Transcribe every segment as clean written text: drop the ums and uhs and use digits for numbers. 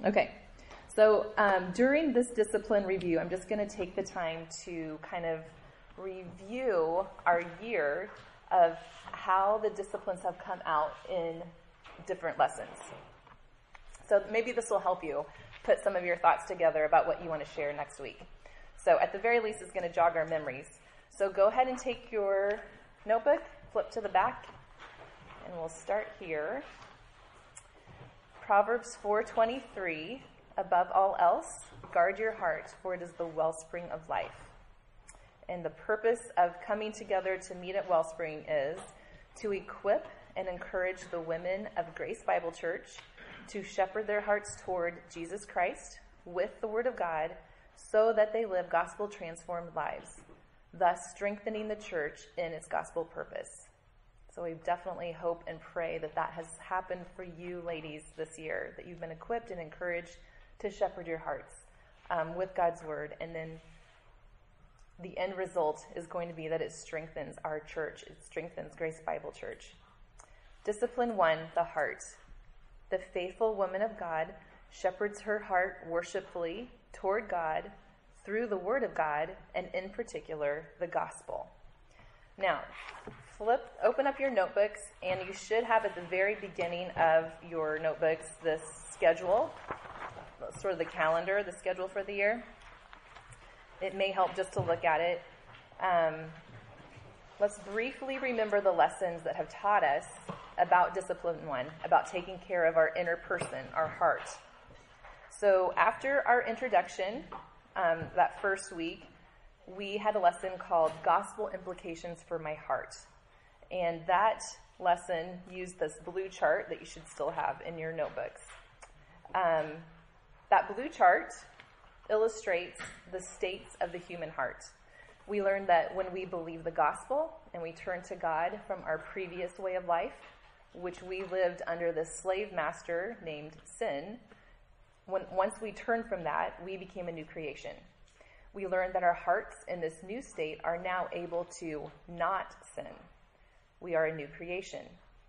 Okay, so during this discipline review, I'm just going to take the time to kind of review our year of how the disciplines have come out in different lessons. So maybe this will help you put some of your thoughts together about what you want to share next week. So at the very least, it's going to jog our memories. So go ahead and take your notebook, flip to the back, and we'll start here. Proverbs 4:23, above all else, guard your heart, for it is the wellspring of life. And the purpose of coming together to meet at Wellspring is to equip and encourage the women of Grace Bible Church to shepherd their hearts toward Jesus Christ with the Word of God so that they live gospel-transformed lives, thus strengthening the church in its gospel purpose. So we definitely hope and pray that that has happened for you ladies this year, that you've been equipped and encouraged to shepherd your hearts with God's Word. And then the end result is going to be that it strengthens our church. It strengthens Grace Bible Church. Discipline 1, the heart. The faithful woman of God shepherds her heart worshipfully toward God through the Word of God, and in particular, the gospel. Now, open up your notebooks, and you should have at the very beginning of your notebooks this schedule, sort of the calendar, the schedule for the year. It may help just to look at it. Let's briefly remember the lessons that have taught us about Discipline 1, about taking care of our inner person, our heart. So after our introduction, that first week, we had a lesson called Gospel Implications for My Heart. And that lesson used this blue chart that you should still have in your notebooks. That blue chart illustrates the states of the human heart. We learned that when we believe the gospel and we turn to God from our previous way of life, which we lived under this slave master named sin, once we turned from that, we became a new creation. We learned that our hearts in this new state are now able to not sin. We are a new creation.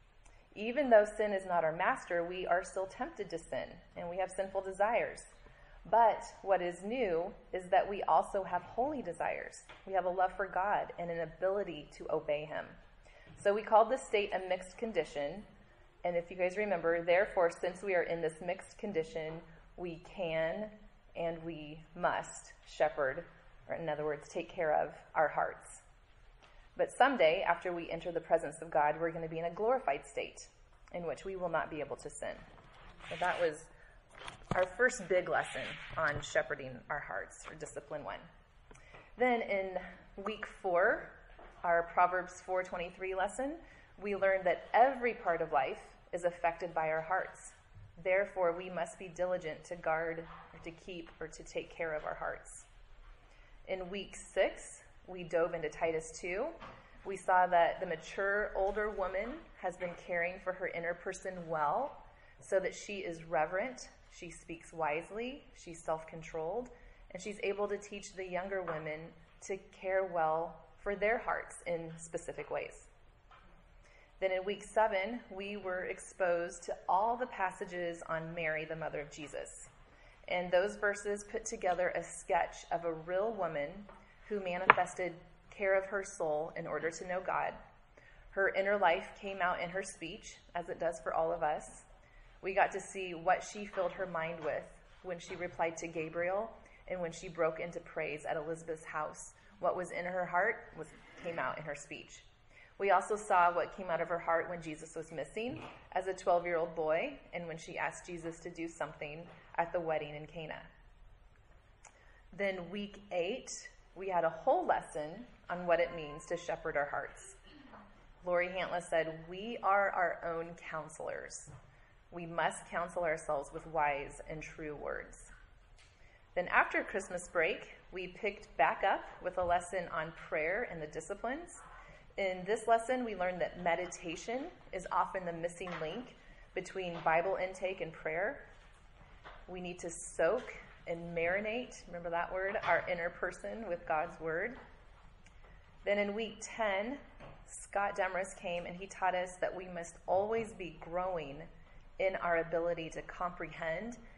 Even though sin is not our master, we are still tempted to sin, and we have sinful desires. But what is new is that we also have holy desires. We have a love for God and an ability to obey Him. So we called this state a mixed condition. And if you guys remember, therefore, since we are in this mixed condition, we can and we must shepherd, or in other words, take care of our hearts. But someday, after we enter the presence of God, we're going to be in a glorified state in which we will not be able to sin. So that was our first big lesson on shepherding our hearts, or Discipline 1. Then in week 4, our Proverbs 4:23 lesson, we learned that every part of life is affected by our hearts. Therefore, we must be diligent to guard, or to keep, or to take care of our hearts. In week 6, we dove into Titus 2. We saw that the mature older woman has been caring for her inner person well, so that she is reverent, she speaks wisely, she's self-controlled, and she's able to teach the younger women to care well for their hearts in specific ways. Then in week 7, we were exposed to all the passages on Mary, the mother of Jesus. And those verses put together a sketch of a real woman who manifested care of her soul in order to know God. Her inner life came out in her speech, as it does for all of us. We got to see what she filled her mind with when she replied to Gabriel and when she broke into praise at Elizabeth's house. What was in her heart came out in her speech. We also saw what came out of her heart when Jesus was missing as a 12-year-old boy and when she asked Jesus to do something at the wedding in Cana. Then week 8, we had a whole lesson on what it means to shepherd our hearts. Lori Hantless said, "We are our own counselors. We must counsel ourselves with wise and true words." Then after Christmas break, we picked back up with a lesson on prayer and the disciplines. In this lesson, we learned that meditation is often the missing link between Bible intake and prayer. We need to soak and marinate, remember that word, our inner person with God's word. Then in week 10, Scott Demers came and he taught us that we must always be growing in our ability to comprehend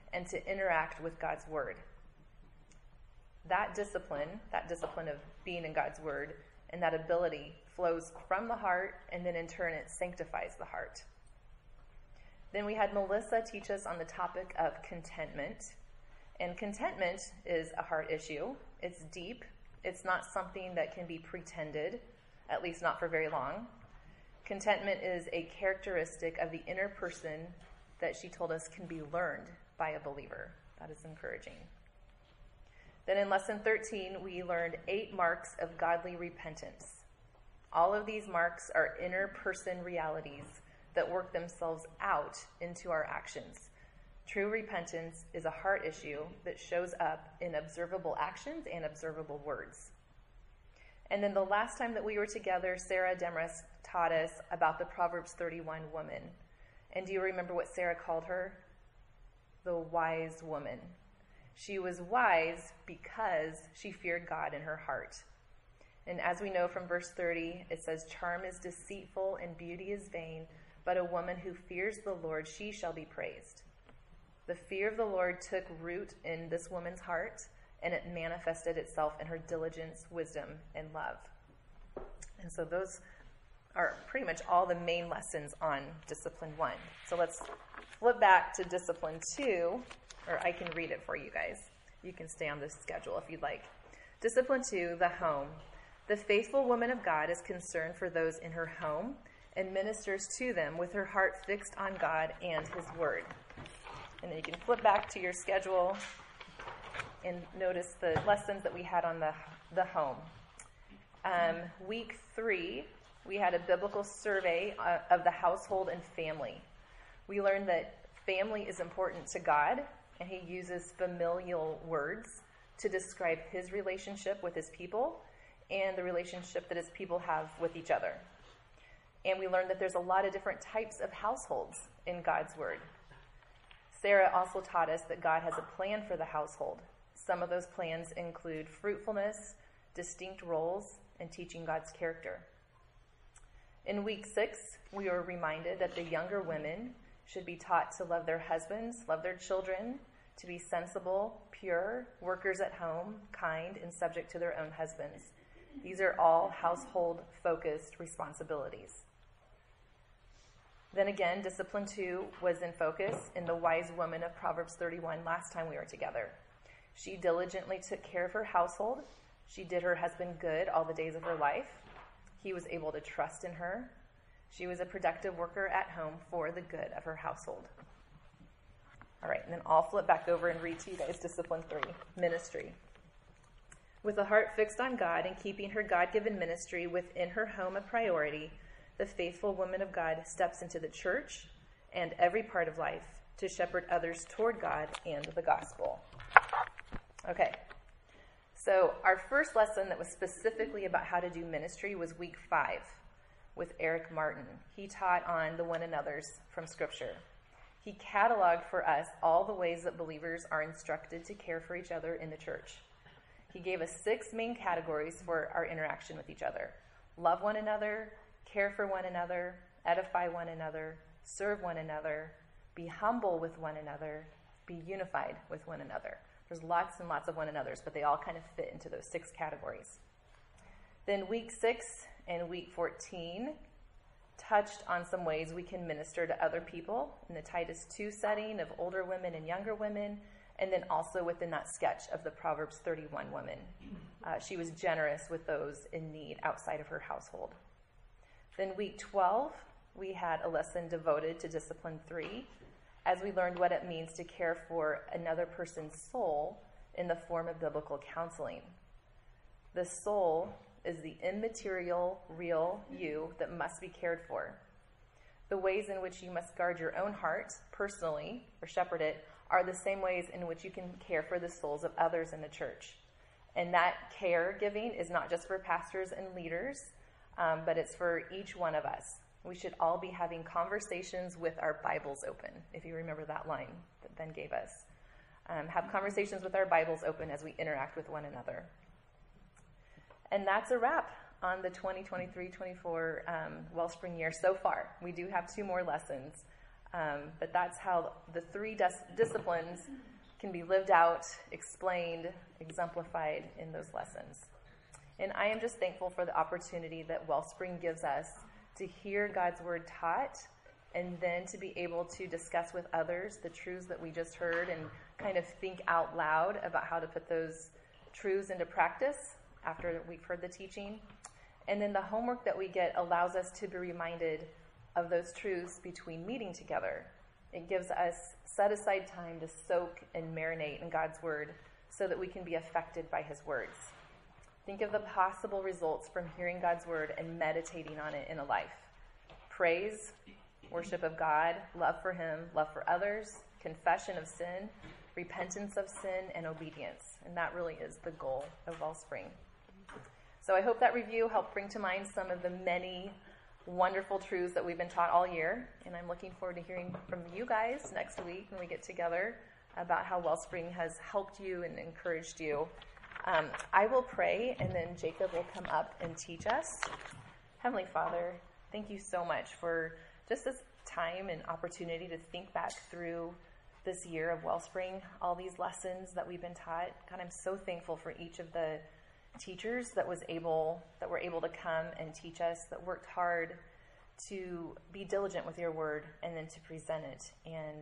and to interact with God's word. That discipline of being in God's word, and that ability flows from the heart, and then in turn it sanctifies the heart. Then we had Melissa teach us on the topic of contentment. And contentment is a heart issue. It's deep. It's not something that can be pretended, at least not for very long. Contentment is a characteristic of the inner person that she told us can be learned by a believer. That is encouraging. Then in lesson 13, we learned 8 marks of godly repentance. All of these marks are inner person realities that work themselves out into our actions. True repentance is a heart issue that shows up in observable actions and observable words. And then the last time that we were together, Sarah Demarest taught us about the Proverbs 31 woman. And do you remember what Sarah called her? The wise woman. She was wise because she feared God in her heart. And as we know from verse 30, it says, "Charm is deceitful and beauty is vain, but a woman who fears the Lord, she shall be praised." The fear of the Lord took root in this woman's heart, and it manifested itself in her diligence, wisdom, and love. And so those are pretty much all the main lessons on Discipline 1. So let's flip back to Discipline 2, or I can read it for you guys. You can stay on this schedule if you'd like. Discipline 2, the home. The faithful woman of God is concerned for those in her home and ministers to them with her heart fixed on God and his word. And then you can flip back to your schedule and notice the lessons that we had on the home. Week 3, we had a biblical survey of the household and family. We learned that family is important to God, and he uses familial words to describe his relationship with his people and the relationship that his people have with each other. And we learned that there's a lot of different types of households in God's word. Sarah also taught us that God has a plan for the household. Some of those plans include fruitfulness, distinct roles, and teaching God's character. In week 6, we were reminded that the younger women should be taught to love their husbands, love their children, to be sensible, pure, workers at home, kind, and subject to their own husbands. These are all household-focused responsibilities. Then again, Discipline 2 was in focus in the wise woman of Proverbs 31 last time we were together. She diligently took care of her household. She did her husband good all the days of her life. He was able to trust in her. She was a productive worker at home for the good of her household. All right, and then I'll flip back over and read to you guys Discipline 3, ministry. With a heart fixed on God and keeping her God-given ministry within her home a priority, the faithful woman of God steps into the church and every part of life to shepherd others toward God and the gospel. Okay, so our first lesson that was specifically about how to do ministry was week 5 with Eric Martin. He taught on the one another's from Scripture. He cataloged for us all the ways that believers are instructed to care for each other in the church. He gave us 6 main categories for our interaction with each other: love one another, care for one another, edify one another, serve one another, be humble with one another, be unified with one another. There's lots and lots of one another's, but they all kind of fit into those 6 categories. Then week 6 and week 14 touched on some ways we can minister to other people in the Titus 2 setting of older women and younger women, and then also within that sketch of the Proverbs 31 woman. She was generous with those in need outside of her household. Then week 12, we had a lesson devoted to Discipline 3, as we learned what it means to care for another person's soul in the form of biblical counseling. The soul is the immaterial, real you that must be cared for. The ways in which you must guard your own heart personally or shepherd it are the same ways in which you can care for the souls of others in the church. And that caregiving is not just for pastors and leaders, but it's for each one of us. We should all be having conversations with our Bibles open, if you remember that line that Ben gave us. Have conversations with our Bibles open as we interact with one another. And that's a wrap on the 2023-24 Wellspring year so far. We do have 2 more lessons. But that's how the three disciplines can be lived out, explained, exemplified in those lessons. And I am just thankful for the opportunity that Wellspring gives us to hear God's word taught and then to be able to discuss with others the truths that we just heard and kind of think out loud about how to put those truths into practice after we've heard the teaching. And then the homework that we get allows us to be reminded of those truths between meeting together. It gives us set aside time to soak and marinate in God's word so that we can be affected by his words. Think of the possible results from hearing God's word and meditating on it in a life. Praise, worship of God, love for him, love for others, confession of sin, repentance of sin, and obedience. And that really is the goal of Wellspring. So I hope that review helped bring to mind some of the many wonderful truths that we've been taught all year. And I'm looking forward to hearing from you guys next week when we get together about how Wellspring has helped you and encouraged you. I will pray, and then Jacob will come up and teach us. Heavenly Father, thank you so much for just this time and opportunity to think back through this year of Wellspring, all these lessons that we've been taught. God, I'm so thankful for each of the teachers that were able to come and teach us, that worked hard to be diligent with your word and then to present it. And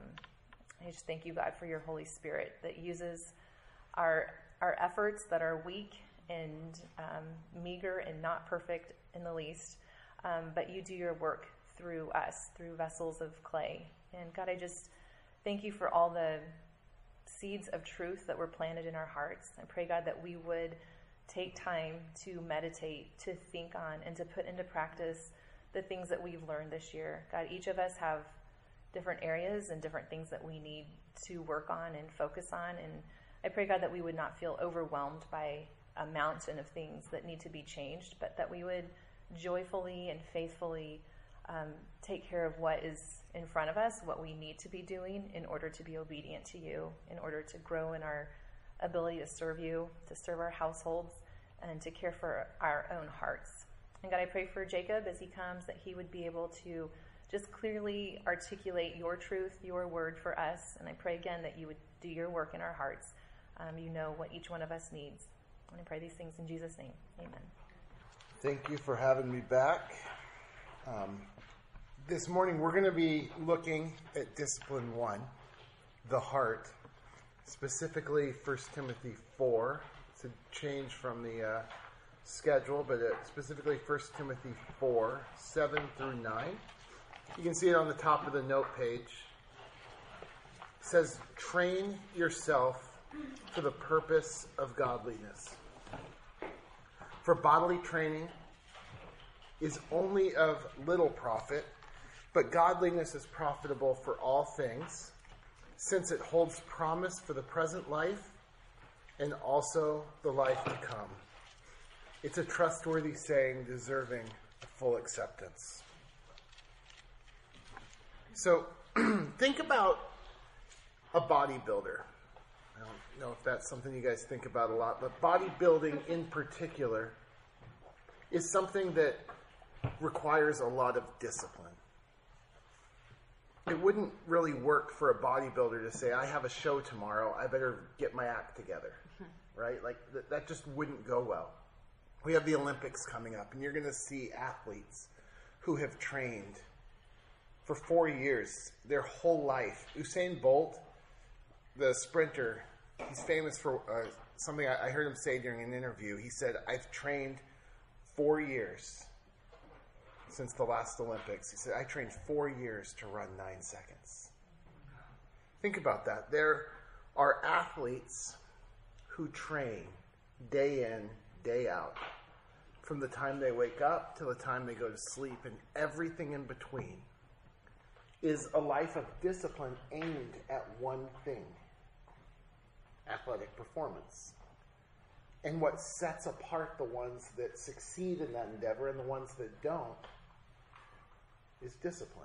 I just thank you, God, for your Holy Spirit that uses our efforts that are weak and meager and not perfect in the least, but you do your work through us, through vessels of clay. And God, I just thank you for all the seeds of truth that were planted in our hearts. I pray, God, that we would take time to meditate, to think on, and to put into practice the things that we've learned this year. God, each of us have different areas and different things that we need to work on and focus on. And I pray, God, that we would not feel overwhelmed by a mountain of things that need to be changed, but that we would joyfully and faithfully take care of what is in front of us, what we need to be doing in order to be obedient to you, in order to grow in our ability to serve you, to serve our households, and to care for our own hearts. And God, I pray for Jacob as he comes, that he would be able to just clearly articulate your truth, your word for us. And I pray again that you would do your work in our hearts. You know what each one of us needs. And I pray these things in Jesus' name. Amen. Thank you for having me back. This morning we're going to be looking at Discipline 1, the heart, specifically 1 Timothy 4. It's a change from the schedule, but specifically 1 Timothy 4, 7 through 9. You can see it on the top of the note page. It says, train yourself for the purpose of godliness. For bodily training is only of little profit, but godliness is profitable for all things, since it holds promise for the present life and also the life to come. It's a trustworthy saying deserving full acceptance. So, think about a bodybuilder. I don't know if that's something you guys think about a lot, but bodybuilding in particular is something that requires a lot of discipline. It wouldn't really work for a bodybuilder to say, I have a show tomorrow, I better get my act together, right? Like, that just wouldn't go well. We have the Olympics coming up, and you're going to see athletes who have trained for 4 years, their whole life. Usain Bolt, the sprinter, he's famous for something I heard him say during an interview. He said, I've trained 4 years since the last Olympics. He said, I trained 4 years to run 9 seconds. Think about that. There are athletes who train day in, day out, from the time they wake up till the time they go to sleep, and everything in between is a life of discipline aimed at one thing: athletic performance. And what sets apart the ones that succeed in that endeavor and the ones that don't is discipline.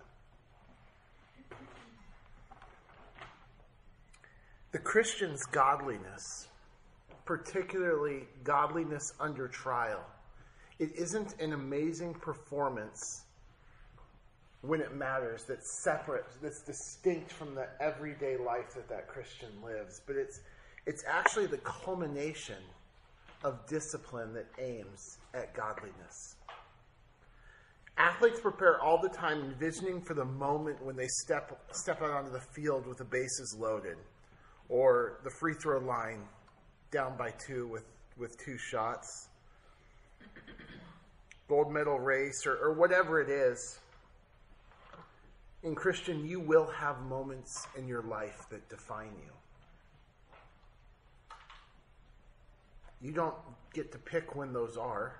The Christian's godliness, particularly godliness under trial, it isn't an amazing performance when it matters, that's separate, that's distinct from the everyday life that Christian lives. But it's actually the culmination of discipline that aims at godliness. Athletes prepare all the time, envisioning for the moment when they step out onto the field with the bases loaded, or the free throw line down by 2 with 2 shots, gold medal race, or whatever it is. In Christian, you will have moments in your life that define you. You don't get to pick when those are.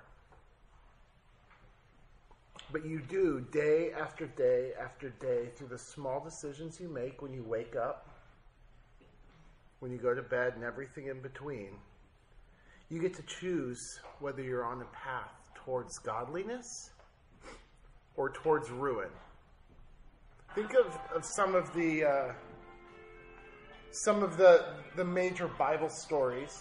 But you do, day after day after day, through the small decisions you make when you wake up, when you go to bed, and everything in between. You get to choose whether you're on a path towards godliness or towards ruin. Think of some of the major Bible stories.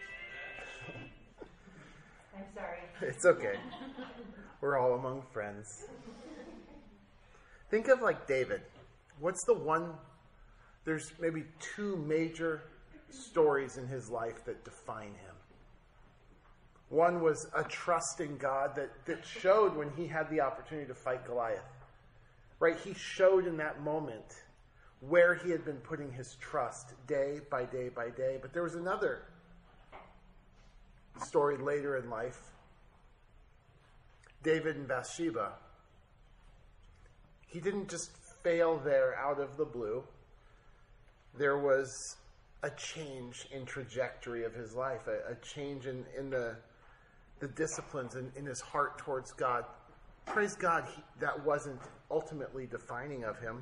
I'm sorry. It's okay. We're all among friends. Think of like David. What's the one? There's maybe 2 major stories in his life that define him. One was a trust in God that showed when he had the opportunity to fight Goliath. Right? He showed in that moment where he had been putting his trust day by day by day. But there was another story later in life. David and Bathsheba. He didn't just fail there out of the blue. There was a change in trajectory of his life, a change in the disciplines in his heart towards God. Praise God, that wasn't ultimately defining of him.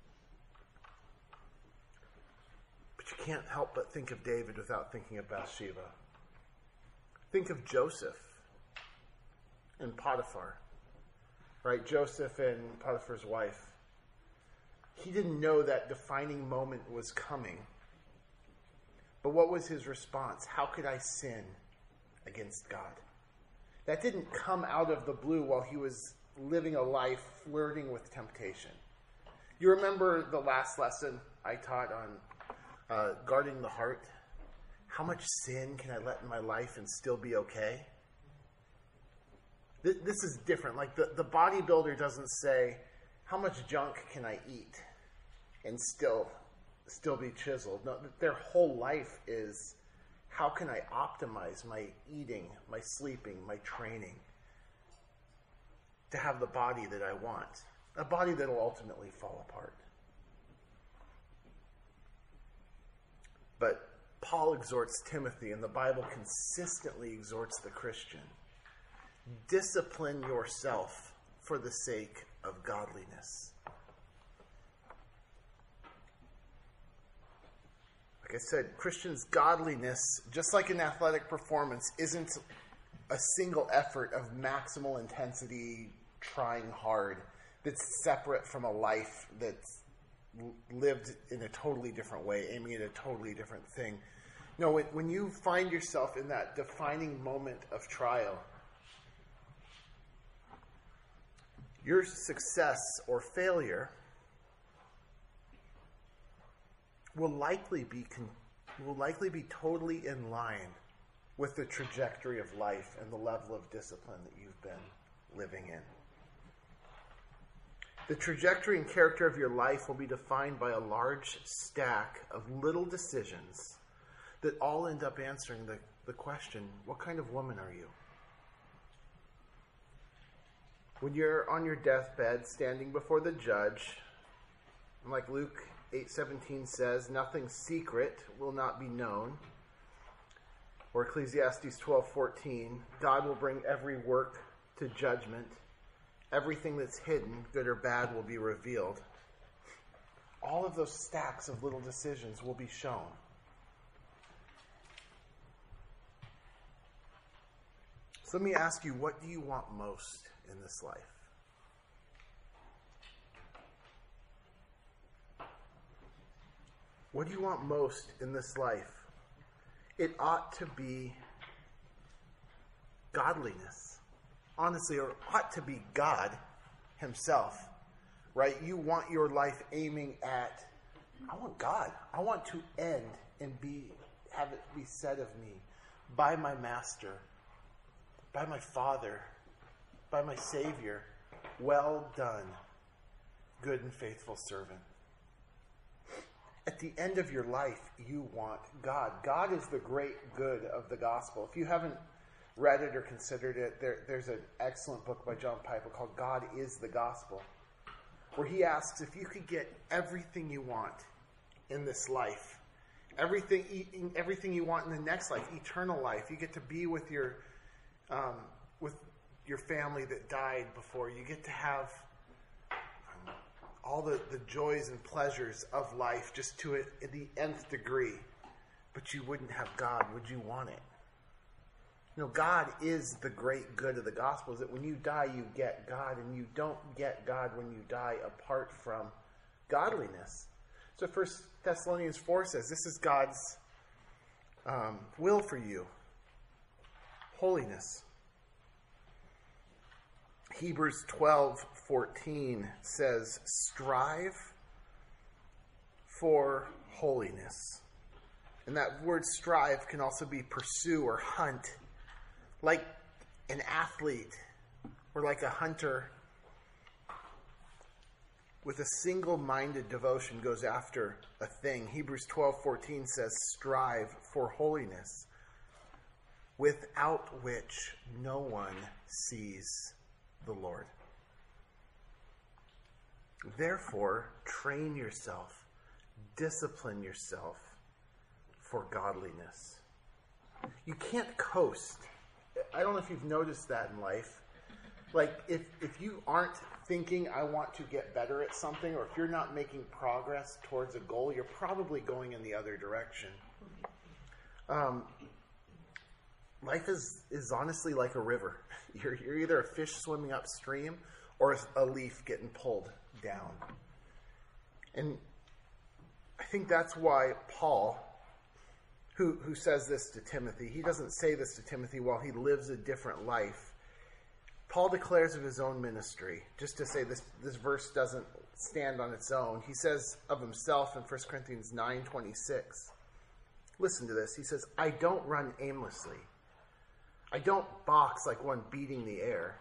But you can't help but think of David without thinking of Bathsheba. Think of Joseph and Potiphar. Right? Joseph and Potiphar's wife. He didn't know that defining moment was coming. But what was his response? How could I sin against God? That didn't come out of the blue while he was living a life flirting with temptation. You remember the last lesson I taught on guarding the heart? How much sin can I let in my life and still be okay? This is different. Like the bodybuilder doesn't say, how much junk can I eat and still be chiseled? No, their whole life is, how can I optimize my eating, my sleeping, my training to have the body that I want? A body that will ultimately fall apart. But Paul exhorts Timothy, and the Bible consistently exhorts the Christian. Discipline yourself for the sake of godliness. Like I said, Christians' godliness, just like an athletic performance, isn't a single effort of maximal intensity, trying hard, that's separate from a life that's lived in a totally different way, aiming at a totally different thing. No, when you find yourself in that defining moment of trial, your success or failure will likely be totally in line with the trajectory of life and the level of discipline that you've been living in. The trajectory and character of your life will be defined by a large stack of little decisions that all end up answering the question, what kind of woman are you? When you're on your deathbed, standing before the judge, and like Luke 8:17 says, nothing secret will not be known. Or Ecclesiastes 12:14, God will bring every work to judgment. Everything that's hidden, good or bad, will be revealed. All of those stacks of little decisions will be shown. So let me ask you, what do you want most in this life? What do you want most in this life? It ought to be godliness. Honestly, or ought to be God himself. right? You want your life aiming at, I want God. I want to end and have it be said of me by my Master, by my Father, by my Savior, well done, good and faithful servant. At the end of your life, you want God. God is the great good of the gospel. If you haven't read it or considered it, there's an excellent book by John Piper called God is the Gospel, where he asks if you could get everything you want in this life, everything you want in the next life, eternal life. You get to be with your family that died before. You get to have all the joys and pleasures of life just to the nth degree. But you wouldn't have God. Would you want it? You know, God is the great good of the gospel, is that when you die, you get God, and you don't get God when you die apart from godliness. So 1 Thessalonians 4 says, this is God's will for you. Holiness. Hebrews 12:14 says, strive for holiness. And that word strive can also be pursue or hunt. Like an athlete or like a hunter with a single-minded devotion goes after a thing. Hebrews 12:14 says, strive for holiness, without which no one sees the Lord. Therefore, train yourself, discipline yourself for godliness. You can't coast. I don't know if you've noticed that in life. Like, if you aren't thinking, I want to get better at something, or if you're not making progress towards a goal, you're probably going in the other direction. Life is honestly like a river. You're either a fish swimming upstream or a leaf getting pulled down. And I think that's why Paul, who says this to Timothy, he doesn't say this to Timothy while he lives a different life. Paul declares of his own ministry, just to say this verse doesn't stand on its own. He says of himself in 1 Corinthians 9:26. Listen to this. He says, I don't run aimlessly. I don't box like one beating the air.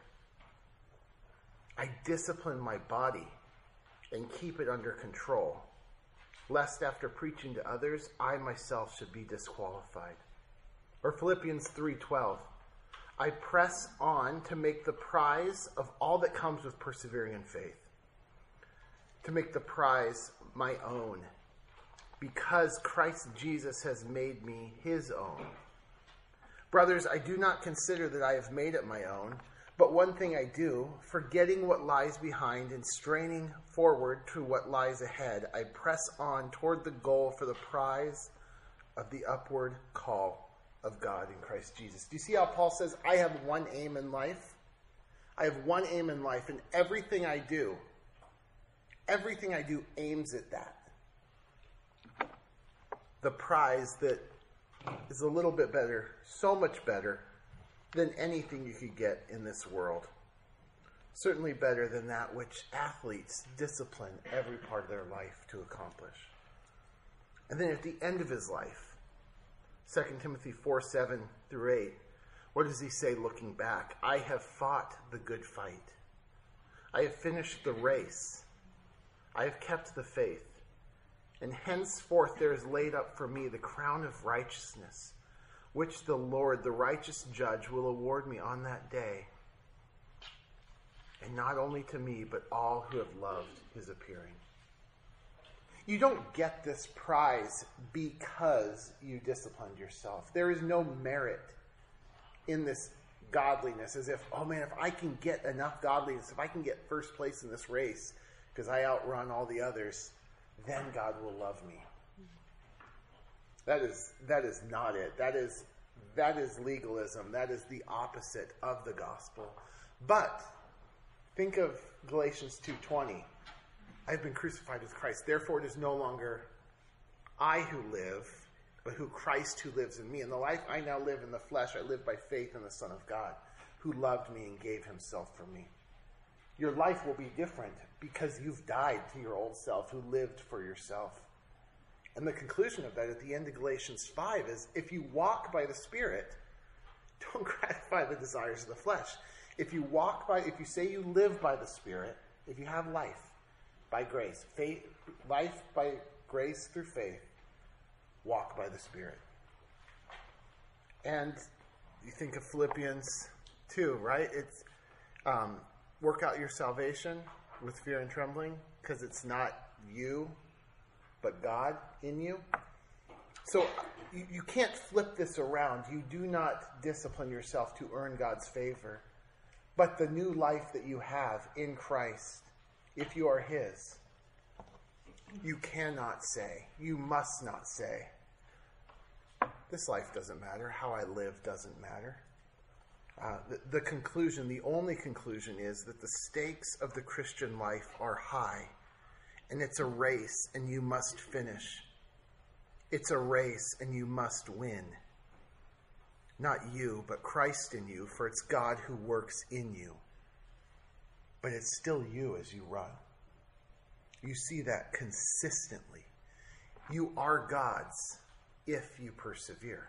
I discipline my body and keep it under control, lest after preaching to others, I myself should be disqualified. Or Philippians 3:12. I press on to make the prize of all that comes with persevering in faith, to make the prize my own, because Christ Jesus has made me his own. Brothers, I do not consider that I have made it my own, but one thing I do, forgetting what lies behind and straining forward to what lies ahead, I press on toward the goal for the prize of the upward call of God in Christ Jesus. Do you see how Paul says, I have one aim in life? I have one aim in life, and everything I do aims at that. The prize that is a little bit better, so much better than anything you could get in this world. Certainly better than that which athletes discipline every part of their life to accomplish. And then at the end of his life, 2 Timothy 4:7-8, what does he say looking back? I have fought the good fight. I have finished the race. I have kept the faith. And henceforth there is laid up for me the crown of righteousness, which the Lord, the righteous judge, will award me on that day. And not only to me, but all who have loved his appearing. You don't get this prize because you disciplined yourself. There is no merit in this godliness, as if, oh man, if I can get enough godliness, if I can get first place in this race because I outrun all the others, then God will love me. That is not it. That is legalism. That is the opposite of the gospel. But think of Galatians 2:20. I have been crucified with Christ. Therefore it is no longer I who live, but who Christ who lives in me. In the life I now live in the flesh, I live by faith in the Son of God, who loved me and gave himself for me. Your life will be different because you've died to your old self who lived for yourself. And the conclusion of that at the end of Galatians 5 is, if you walk by the Spirit, don't gratify the desires of the flesh. If you say you live by the Spirit, if you have life by grace, life by grace through faith, walk by the Spirit. And you think of Philippians 2, right? It's work out your salvation with fear and trembling, because it's not you, but God in you. So you can't flip this around. You do not discipline yourself to earn God's favor. But the new life that you have in Christ, if you are His, you cannot say, you must not say, this life doesn't matter, how I live doesn't matter. The conclusion, the only conclusion, is that the stakes of the Christian life are high, and it's a race, and you must finish. It's a race, and you must win. Not you, but Christ in you, for it's God who works in you. But it's still you as you run. You see that consistently. You are God's if you persevere.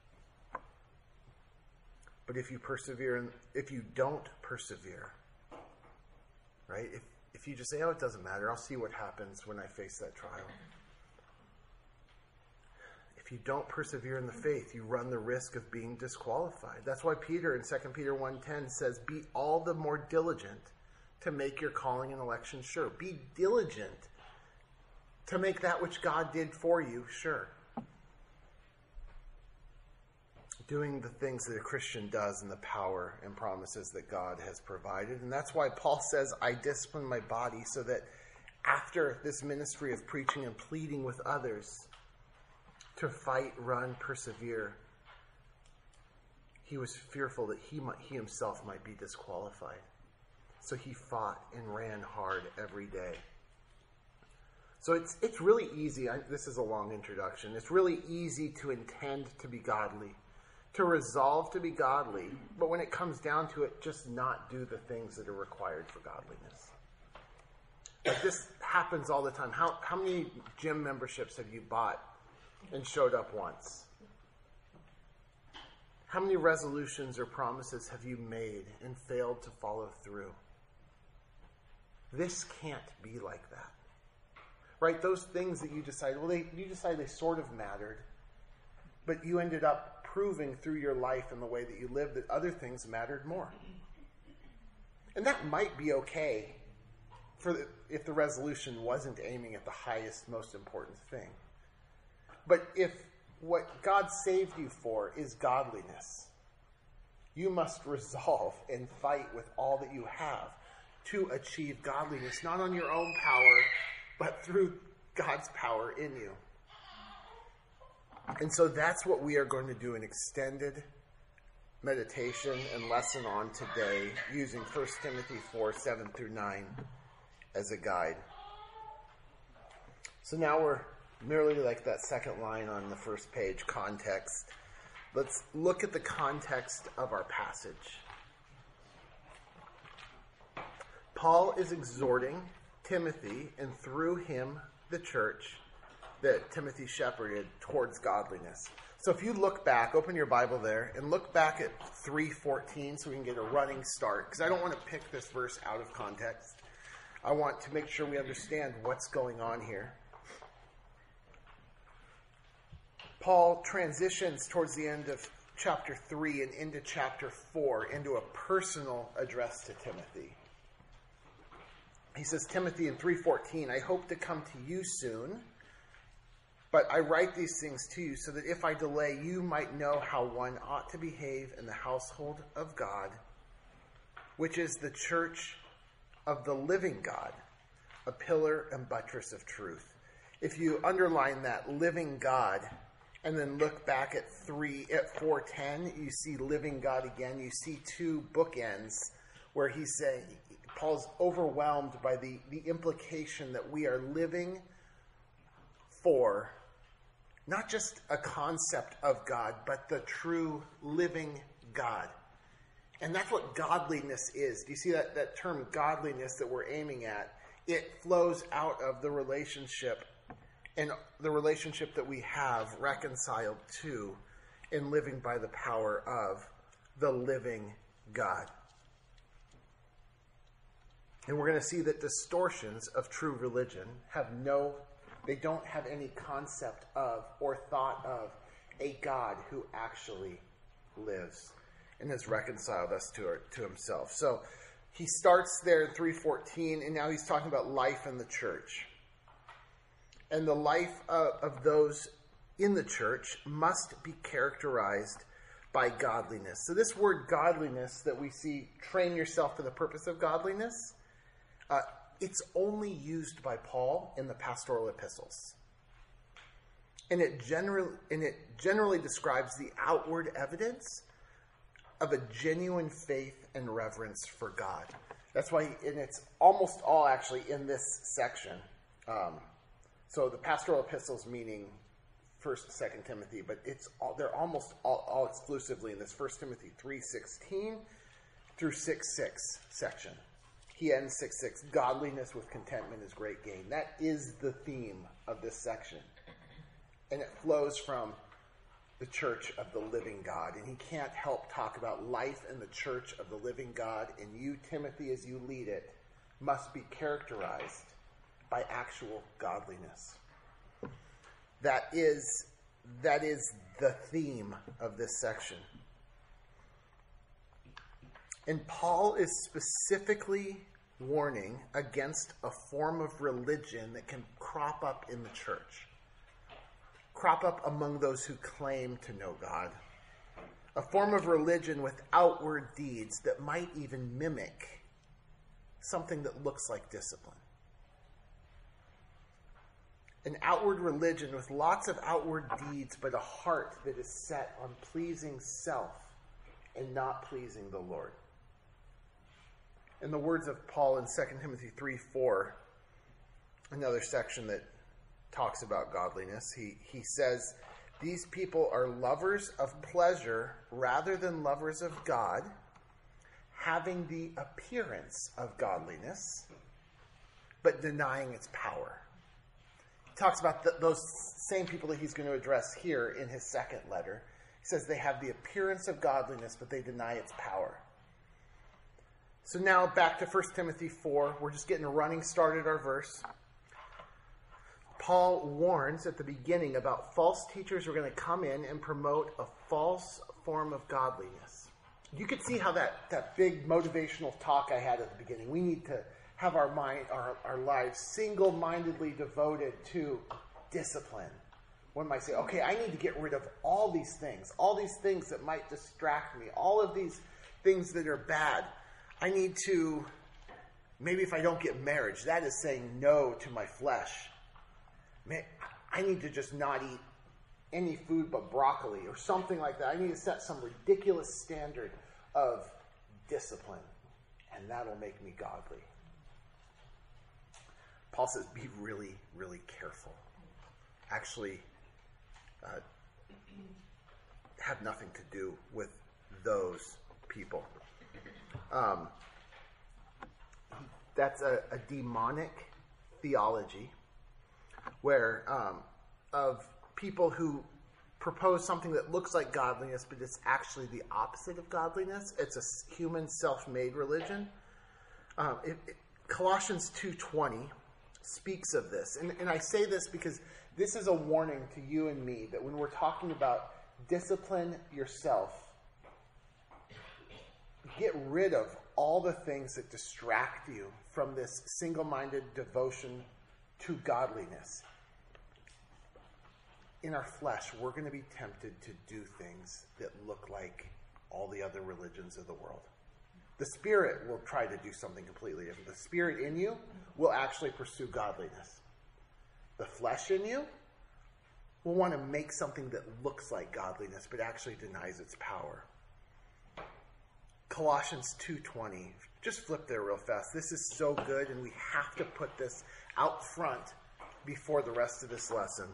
But if you persevere, and if you don't persevere, right? If you just say, oh, it doesn't matter, I'll see what happens when I face that trial. If you don't persevere in the faith, you run the risk of being disqualified. That's why Peter in 2 Peter 1:10 says, be all the more diligent to make your calling and election sure. Be diligent to make that which God did for you sure. Doing the things that a Christian does in the power and promises that God has provided. And that's why Paul says, I discipline my body so that after this ministry of preaching and pleading with others to fight, run, persevere, he was fearful that he himself might be disqualified. So he fought and ran hard every day. So it's really easy. This is a long introduction. It's really easy to intend to be godly, to resolve to be godly, but when it comes down to it, just not do the things that are required for godliness. Like this happens all the time. How many gym memberships have you bought and showed up once? How many resolutions or promises have you made and failed to follow through? This can't be like that. Right? Those things that you decided, you decided they sort of mattered, but you ended up proving through your life and the way that you lived that other things mattered more. And that might be okay if the resolution wasn't aiming at the highest, most important thing. But if what God saved you for is godliness, you must resolve and fight with all that you have to achieve godliness, not on your own power, but through God's power in you. And so that's what we are going to do, an extended meditation and lesson on today, using 1 Timothy 4:7-9 as a guide. So now we're merely like that second line on the first page, context. Let's look at the context of our passage. Paul is exhorting Timothy, and through him, the church that Timothy shepherded, towards godliness. So if you look back, open your Bible there, and look back at 3:14 so we can get a running start, because I don't want to pick this verse out of context. I want to make sure we understand what's going on here. Paul transitions towards the end of chapter 3 and into chapter 4 into a personal address to Timothy. He says, Timothy in 3:14, I hope to come to you soon, but I write these things to you so that if I delay, you might know how one ought to behave in the household of God, which is the church of the living God, a pillar and buttress of truth. If you underline that, living God, and then look back at 4:10, you see living God again. You see two bookends where he's saying, Paul's overwhelmed by the implication that we are living for not just a concept of God, but the true living God. And that's what godliness is. Do you see that term godliness that we're aiming at? It flows out of the relationship, and the relationship that we have reconciled to and living by the power of the living God. And we're going to see that distortions of true religion they don't have any concept of or thought of a God who actually lives and has reconciled us to himself. So he starts there in 3:14, and now he's talking about life in the church. And the life of those in the church must be characterized by godliness. So this word godliness that we see, train yourself for the purpose of godliness, it's only used by Paul in the pastoral epistles. And it generally describes the outward evidence of a genuine faith and reverence for God. That's why, and it's almost all actually in this section. So the pastoral epistles meaning 1st, 2nd Timothy, but they're almost all exclusively in this 1 Timothy 3:16 through 6:6 section. He ends 6:6, godliness with contentment is great gain. That is the theme of this section. And it flows from the church of the living God. And he can't help talk about life in the church of the living God. And you, Timothy, as you lead it, must be characterized by actual godliness. That is the theme of this section. And Paul is specifically warning against a form of religion that can crop up in the church. Crop up among those who claim to know God. A form of religion with outward deeds that might even mimic something that looks like discipline. An outward religion with lots of outward deeds, but a heart that is set on pleasing self and not pleasing the Lord. In the words of Paul in 2 Timothy 3:4, another section that talks about godliness, he says, these people are lovers of pleasure rather than lovers of God, having the appearance of godliness, but denying its power. He talks about those same people that he's going to address here in his second letter. He says they have the appearance of godliness, but they deny its power. So now back to 1 Timothy 4. We're just getting a running start at our verse. Paul warns at the beginning about false teachers who are going to come in and promote a false form of godliness. You could see how that big motivational talk I had at the beginning. We need to have our lives single-mindedly devoted to discipline. One might say, okay, I need to get rid of all these things that might distract me, all of these things that are bad. I need to, maybe if I don't get marriage, that is saying no to my flesh. I need to just not eat any food but broccoli or something like that. I need to set some ridiculous standard of discipline, and that'll make me godly. Paul says, be really, really careful. Actually, have nothing to do with those people. That's a demonic theology where of people who propose something that looks like godliness, but it's actually the opposite of godliness. It's a human self-made religion. Colossians 2:20 speaks of this. And I say this because this is a warning to you and me that when we're talking about discipline yourself, get rid of all the things that distract you from this single-minded devotion to godliness. In our flesh, we're going to be tempted to do things that look like all the other religions of the world. The Spirit will try to do something completely different. The Spirit in you will actually pursue godliness. The flesh in you will want to make something that looks like godliness, but actually denies its power. Colossians 2:20. Just flip there real fast. This is so good, and we have to put this out front before the rest of this lesson.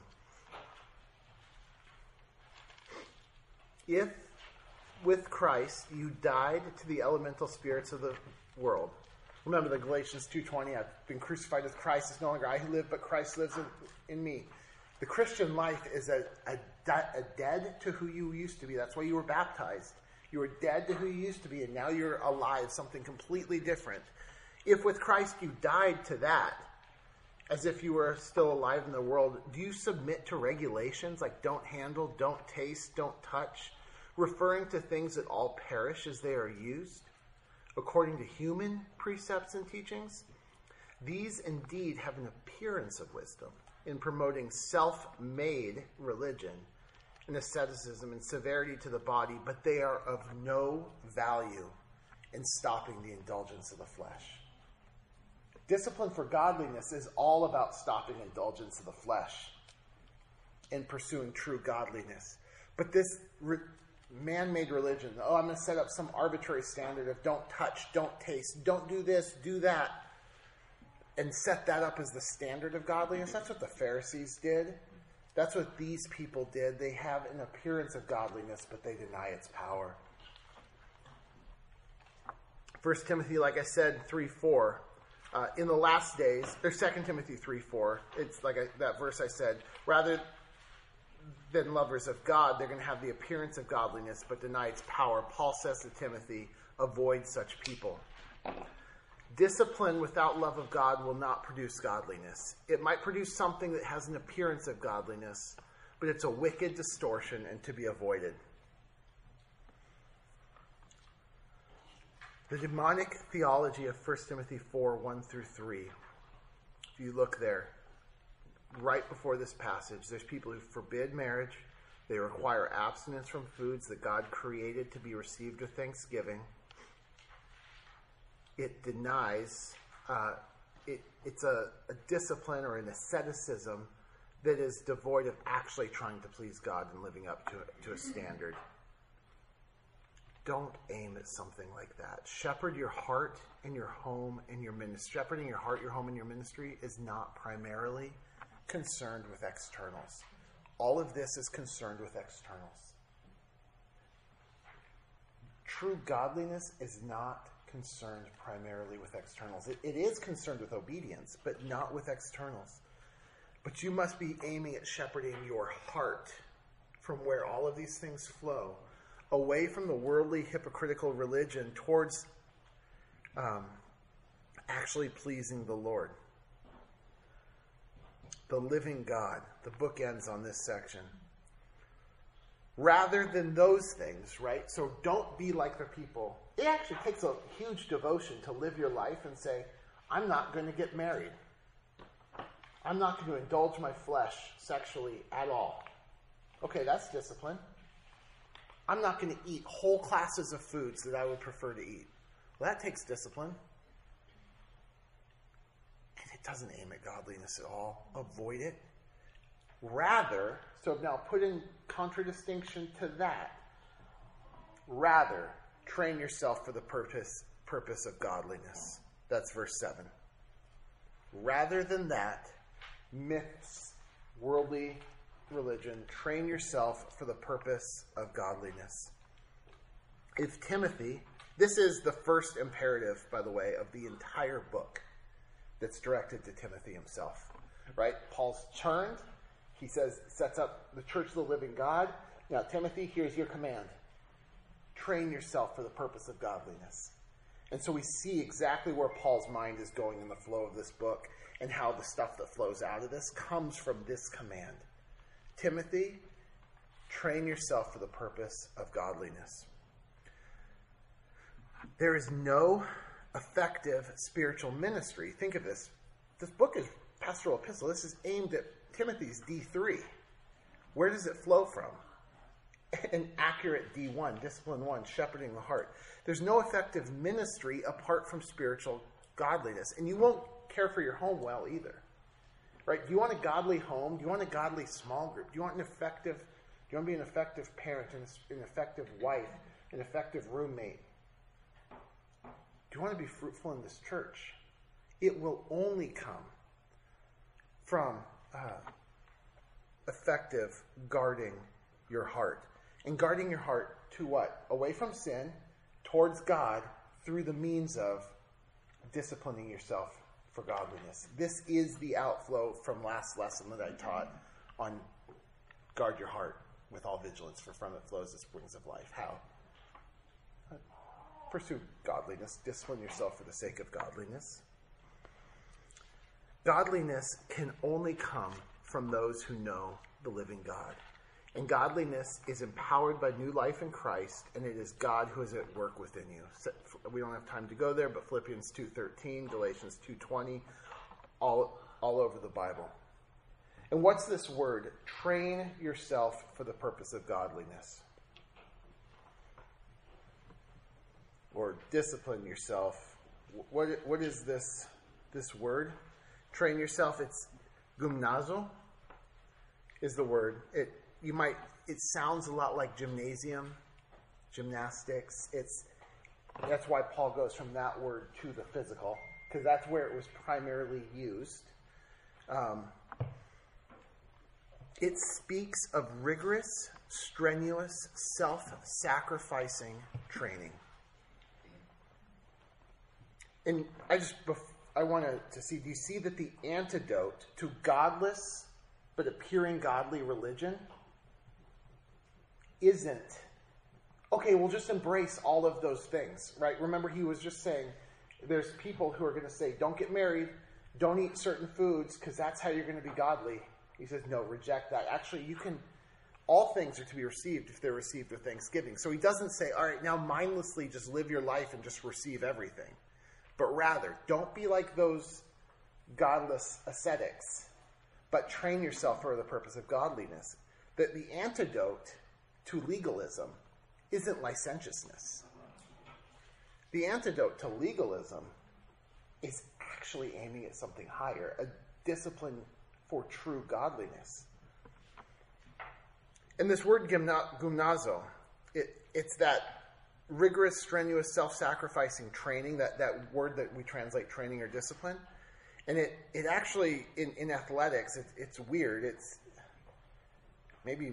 If with Christ you died to the elemental spirits of the world, Remember the Galatians 2:20, I've been crucified with Christ. It's no longer I who live, but Christ lives in me. The Christian life is a dead to who you used to be. That's why you were baptized. You were dead to who you used to be, and now you're alive, something completely different. If with Christ you died to that, as if you were still alive in the world, do you submit to regulations like don't handle, don't taste, don't touch, referring to things that all perish as they are used, according to human precepts and teachings? These indeed have an appearance of wisdom in promoting self-made religion and asceticism and severity to the body, but they are of no value in stopping the indulgence of the flesh. Discipline for godliness is all about stopping indulgence of the flesh and pursuing true godliness. But this man-made religion, I'm going to set up some arbitrary standard of don't touch, don't taste, don't do this, do that, and set that up as the standard of godliness. That's what the Pharisees did. That's what these people did. They have an appearance of godliness, but they deny its power. 1 Timothy, like I said, 3:4. In the last days, or 2 Timothy 3:4, it's like that verse I said, rather than lovers of God, they're going to have the appearance of godliness, but deny its power. Paul says to Timothy, avoid such people. Discipline without love of God will not produce godliness. It might produce something that has an appearance of godliness, but it's a wicked distortion and to be avoided. The demonic theology of 1 Timothy 4:1-3. If you look there, right before this passage, there's people who forbid marriage. They require abstinence from foods that God created to be received with thanksgiving. It denies, it's a discipline or an asceticism that is devoid of actually trying to please God and living up to a standard. Don't aim at something like that. Shepherd your heart and your home and your ministry. Shepherding your heart, your home, and your ministry is not primarily concerned with externals. All of this is concerned with externals. True godliness is not concerned primarily with externals. It is concerned with obedience, but not with externals. But you must be aiming at shepherding your heart from where all of these things flow, away from the worldly, hypocritical religion towards actually pleasing the Lord, the living God. The book ends on this section. Rather than those things, right? So don't be like the people. It actually takes a huge devotion to live your life and say, I'm not going to get married. I'm not going to indulge my flesh sexually at all. Okay, that's discipline. I'm not going to eat whole classes of foods that I would prefer to eat. Well, that takes discipline. And it doesn't aim at godliness at all. Avoid it. Rather, so now put in contradistinction to that. Rather, train yourself for the purpose of godliness. That's verse 7. Rather than that, myths, worldly religion, train yourself for the purpose of godliness. If Timothy, this is the first imperative, by the way, of the entire book that's directed to Timothy himself, right? Paul's turned. He says, sets up the church of the living God. Now, Timothy, here's your command. Train yourself for the purpose of godliness. And so we see exactly where Paul's mind is going in the flow of this book and how the stuff that flows out of this comes from this command. Timothy, train yourself for the purpose of godliness. There is no effective spiritual ministry. Think of this. This book is pastoral epistle. This is aimed at Timothy's D3. Where does it flow from? An accurate D1, discipline 1, shepherding the heart. There's no effective ministry apart from spiritual godliness. And you won't care for your home well either. Right? Do you want a godly home? Do you want a godly small group? Do you want to be an effective parent, an effective wife, an effective roommate? Do you want to be fruitful in this church? It will only come from effective guarding your heart. And guarding your heart to what? Away from sin, towards God, through the means of disciplining yourself for godliness. This is the outflow from last lesson that I taught on guard your heart with all vigilance, for from it flows the springs of life. How? Pursue godliness. Discipline yourself for the sake of godliness. Godliness can only come from those who know the living God. And godliness is empowered by new life in Christ, and it is God who is at work within you. We don't have time to go there, but Philippians 2:13, Galatians 2:20, all over the Bible. And what's this word? Train yourself for the purpose of godliness. Or discipline yourself. What is this word? Train yourself. It's gymnazo is the word. It sounds a lot like gymnasium, gymnastics. That's why Paul goes from that word to the physical, because that's where it was primarily used. It speaks of rigorous, strenuous, self-sacrificing training. And I wanted to see, do you see that the antidote to godless but appearing godly religion isn't, okay, we'll just embrace all of those things, right? Remember, he was just saying there's people who are going to say, don't get married, don't eat certain foods, because that's how you're going to be godly. He says, no, reject that. Actually, all things are to be received if they're received with thanksgiving. So he doesn't say, all right, now mindlessly just live your life and just receive everything. But rather, don't be like those godless ascetics, but train yourself for the purpose of godliness. That the antidote to legalism isn't licentiousness. The antidote to legalism is actually aiming at something higher, a discipline for true godliness. And this word gymnazo, it's that rigorous, strenuous, self-sacrificing training, that word that we translate training or discipline. And it actually, in athletics, it's weird. It's maybe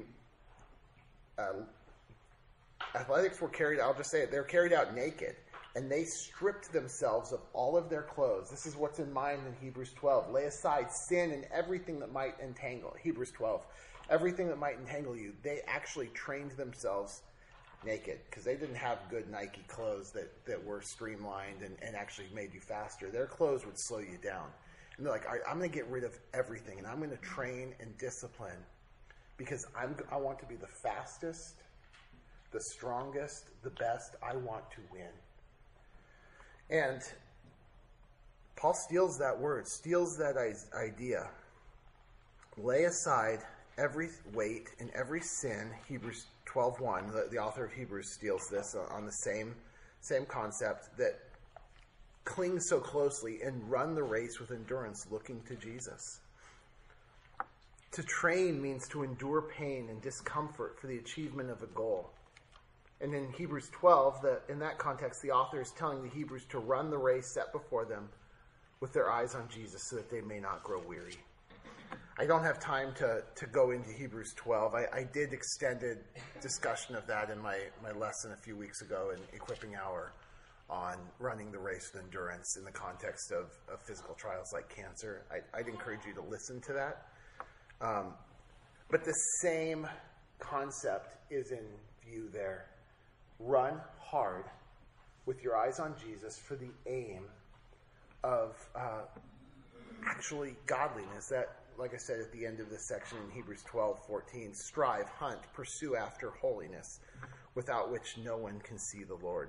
athletics were carried, I'll just say it, they're carried out naked. And they stripped themselves of all of their clothes. This is what's in mind in Hebrews 12. Lay aside sin and everything that might entangle. Hebrews 12. Everything that might entangle you. They actually trained themselves naked, because they didn't have good Nike clothes that were streamlined and actually made you faster. Their clothes would slow you down. And they're like, all right, I'm going to get rid of everything, and I'm going to train and discipline, because I want to be the fastest, the strongest, the best. I want to win. And Paul steals that word, steals that idea. Lay aside every weight and every sin. Hebrews 12:1, the author of Hebrews steals this on the same concept, that clings so closely, and run the race with endurance, looking to Jesus. To train means to endure pain and discomfort for the achievement of a goal. And in Hebrews 12, in that context, the author is telling the Hebrews to run the race set before them with their eyes on Jesus, so that they may not grow weary. I don't have time to go into Hebrews 12. I did extended discussion of that in my lesson a few weeks ago in Equipping Hour on running the race with endurance in the context of physical trials like cancer. I'd encourage you to listen to that. But the same concept is in view there. Run hard with your eyes on Jesus for the aim of actually godliness. That, like I said at the end of this section in Hebrews 12:14, strive, hunt, pursue after holiness, without which no one can see the Lord.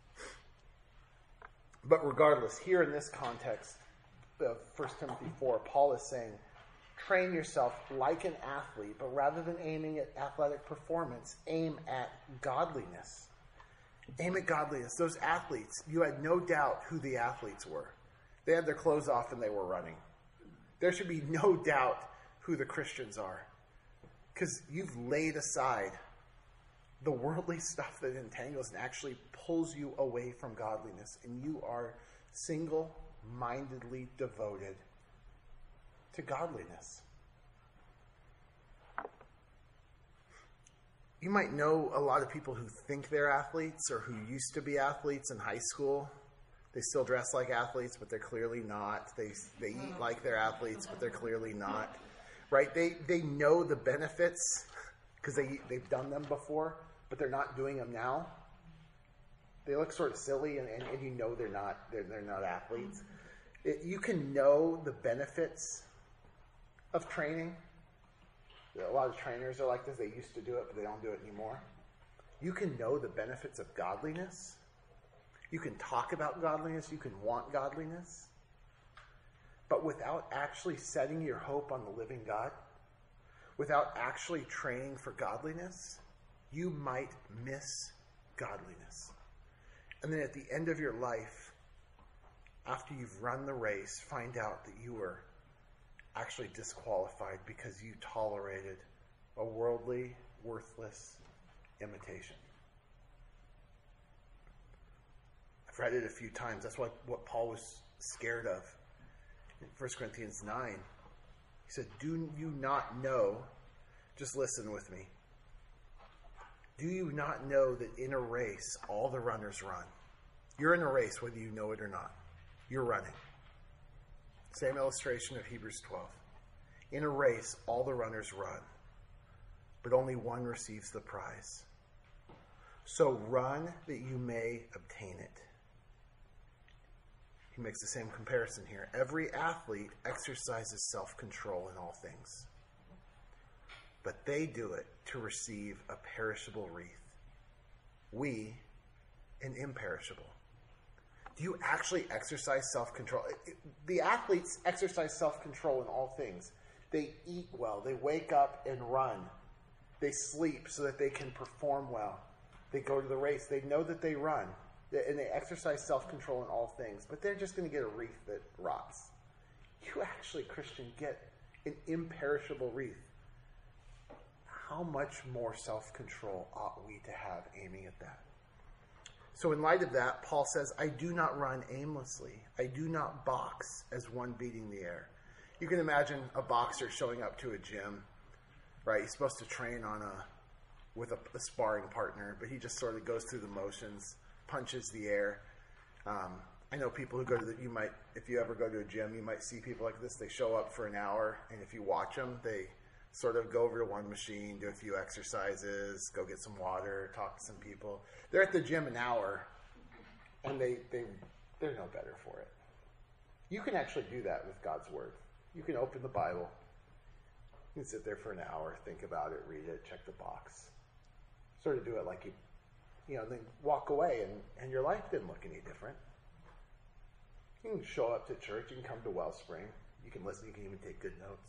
But regardless, here in this context of 1 Timothy 4, Paul is saying, train yourself like an athlete, but rather than aiming at athletic performance, aim at godliness. Aim at godliness. Those athletes, you had no doubt who the athletes were. They had their clothes off and they were running. There should be no doubt who the Christians are, because you've laid aside the worldly stuff that entangles and actually pulls you away from godliness, and you are single-mindedly devoted to godliness. You might know a lot of people who think they're athletes or who used to be athletes in high school, They still dress like athletes, but they're clearly not. They eat like they're athletes, but they're clearly not. Right? They know the benefits because they've done them before, but they're not doing them now. They look sort of silly, and you know they're not athletes. You can know the benefits of training. A lot of trainers are like this. They used to do it, but they don't do it anymore. You can know the benefits of godliness. You can talk about godliness. You can want godliness. But without actually setting your hope on the living God, without actually training for godliness, you might miss godliness. And then at the end of your life, after you've run the race, find out that you were actually disqualified because you tolerated a worldly, worthless imitation. I've read it a few times. That's what Paul was scared of. In 1 Corinthians 9, he said, do you not know, just listen with me, do you not know that in a race all the runners run? You're in a race whether you know it or not. You're running. Same illustration of Hebrews 12. In a race, all the runners run, but only one receives the prize. So run that you may obtain it. He makes the same comparison here. Every athlete exercises self-control in all things, but they do it to receive a perishable wreath. We, an imperishable. Do you actually exercise self-control? The athletes exercise self-control in all things. They eat well. They wake up and run. They sleep so that they can perform well. They go to the race. They know that they run. And they exercise self-control in all things. But they're just going to get a wreath that rots. You actually, Christian, get an imperishable wreath. How much more self-control ought we to have aiming at that? So in light of that, Paul says, I do not run aimlessly. I do not box as one beating the air. You can imagine a boxer showing up to a gym, right? He's supposed to train with a sparring partner, but he just sort of goes through the motions, punches the air. I know people who go to if you ever go to a gym, you might see people like this. They show up for an hour, and if you watch them, they sort of go over to one machine, do a few exercises, go get some water, talk to some people. They're at the gym an hour, and they're no better for it. You can actually do that with God's Word. You can open the Bible. You can sit there for an hour, think about it, read it, check the box. Sort of do it like then walk away, and your life didn't look any different. You can show up to church. You can come to Wellspring. You can listen. You can even take good notes.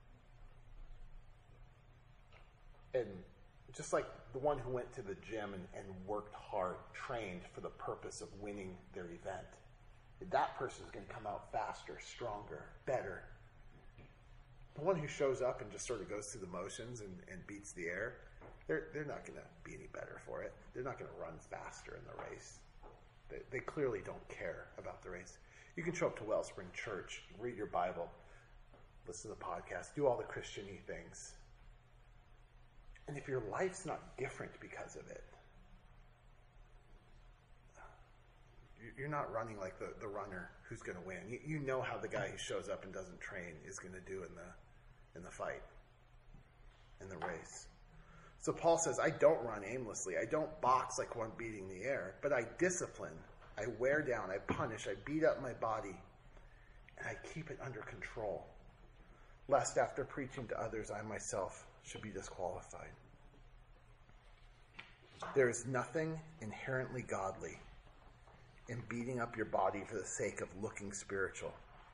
And just like the one who went to the gym and worked hard, trained for the purpose of winning their event, that person is going to come out faster, stronger, better. The one who shows up and just sort of goes through the motions and beats the air, they're not going to be any better for it. They're not going to run faster in the race. They clearly don't care about the race. You can show up to Wellspring Church, read your Bible, listen to the podcast, do all the Christian-y things. And if your life's not different because of it, you're not running like the runner who's going to win. You know how the guy who shows up and doesn't train is going to do in the fight, in the race. So Paul says, I don't run aimlessly. I don't box like one beating the air, but I discipline. I wear down. I punish. I beat up my body, and I keep it under control, lest after preaching to others, I myself should be disqualified. There is nothing inherently godly in beating up your body for the sake of looking spiritual.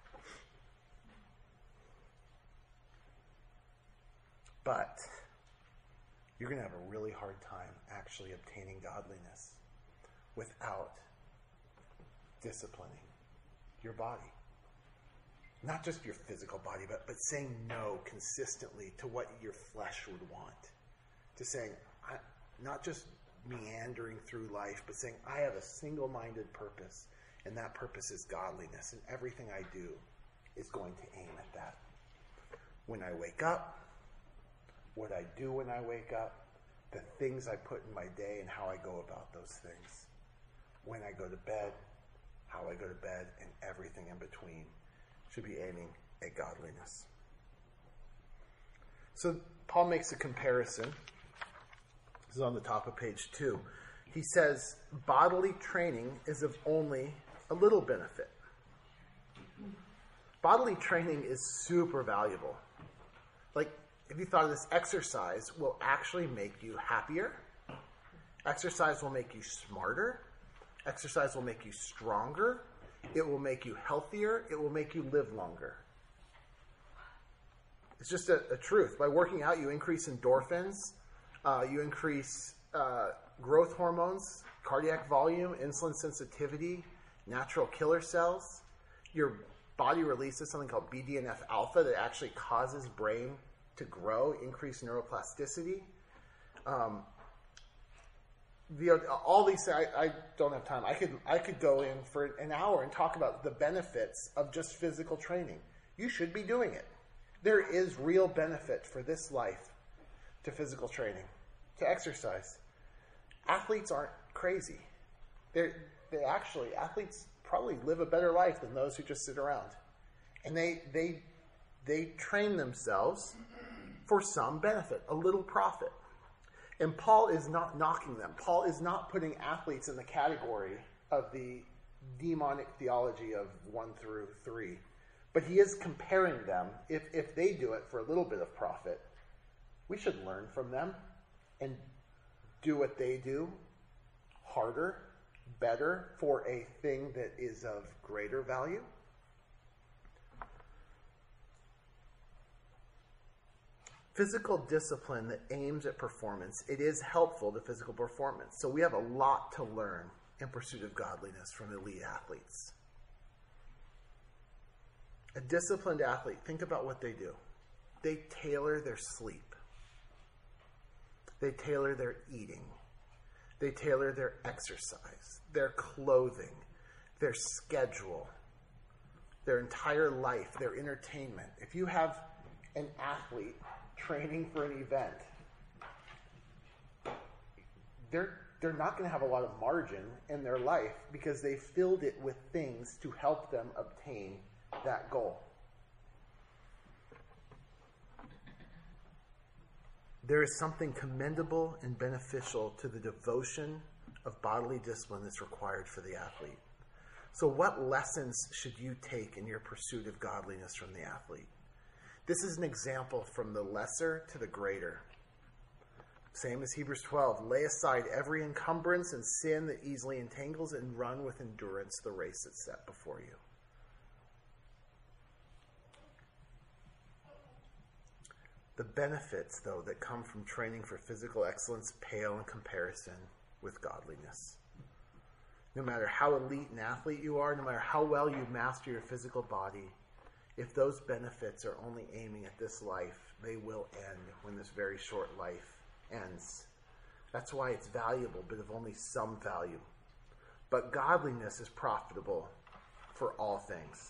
But you're going to have a really hard time actually obtaining godliness without disciplining your body. Not just your physical body, but saying no consistently to what your flesh would want. To saying, not just meandering through life, but saying, I have a single-minded purpose, and that purpose is godliness, and everything I do is going to aim at that. When I wake up, what I do when I wake up, the things I put in my day and how I go about those things. When I go to bed, how I go to bed, and everything in between should be aiming at godliness. So Paul makes a comparison. This is on the top of page 2. He says, bodily training is of only a little benefit. Bodily training is super valuable. Like, if you thought of this, exercise will actually make you happier. Exercise will make you smarter. Exercise will make you stronger. It will make you healthier. It will make you live longer. It's just a truth. By working out, you increase endorphins. You increase growth hormones, cardiac volume, insulin sensitivity, natural killer cells. Your body releases something called BDNF alpha that actually causes brain to grow, increase neuroplasticity. All these, I don't have time. I could go in for an hour and talk about the benefits of just physical training. You should be doing it. There is real benefit for this life to physical training, to exercise. Athletes aren't crazy. Athletes probably live a better life than those who just sit around. And they train themselves for some benefit, a little profit. And Paul is not knocking them. Paul is not putting athletes in the category of the demonic theology of 1 through 3. But he is comparing them. If they do it for a little bit of profit, we should learn from them and do what they do harder, better, for a thing that is of greater value. Physical discipline that aims at performance, it is helpful to physical performance. So we have a lot to learn in pursuit of godliness from elite athletes. A disciplined athlete, think about what they do. They tailor their sleep. They tailor their eating. They tailor their exercise, their clothing, their schedule, their entire life, their entertainment. If you have an athlete training for an event, they're not going to have a lot of margin in their life because they filled it with things to help them obtain that goal. There is something commendable and beneficial to the devotion of bodily discipline that's required for the athlete. So what lessons should you take in your pursuit of godliness from the athlete? This is an example from the lesser to the greater. Same as Hebrews 12. Lay aside every encumbrance and sin that easily entangles, and run with endurance the race that's set before you. The benefits, though, that come from training for physical excellence pale in comparison with godliness. No matter how elite an athlete you are, no matter how well you master your physical body, if those benefits are only aiming at this life, they will end when this very short life ends. That's why it's valuable, but of only some value. But godliness is profitable for all things.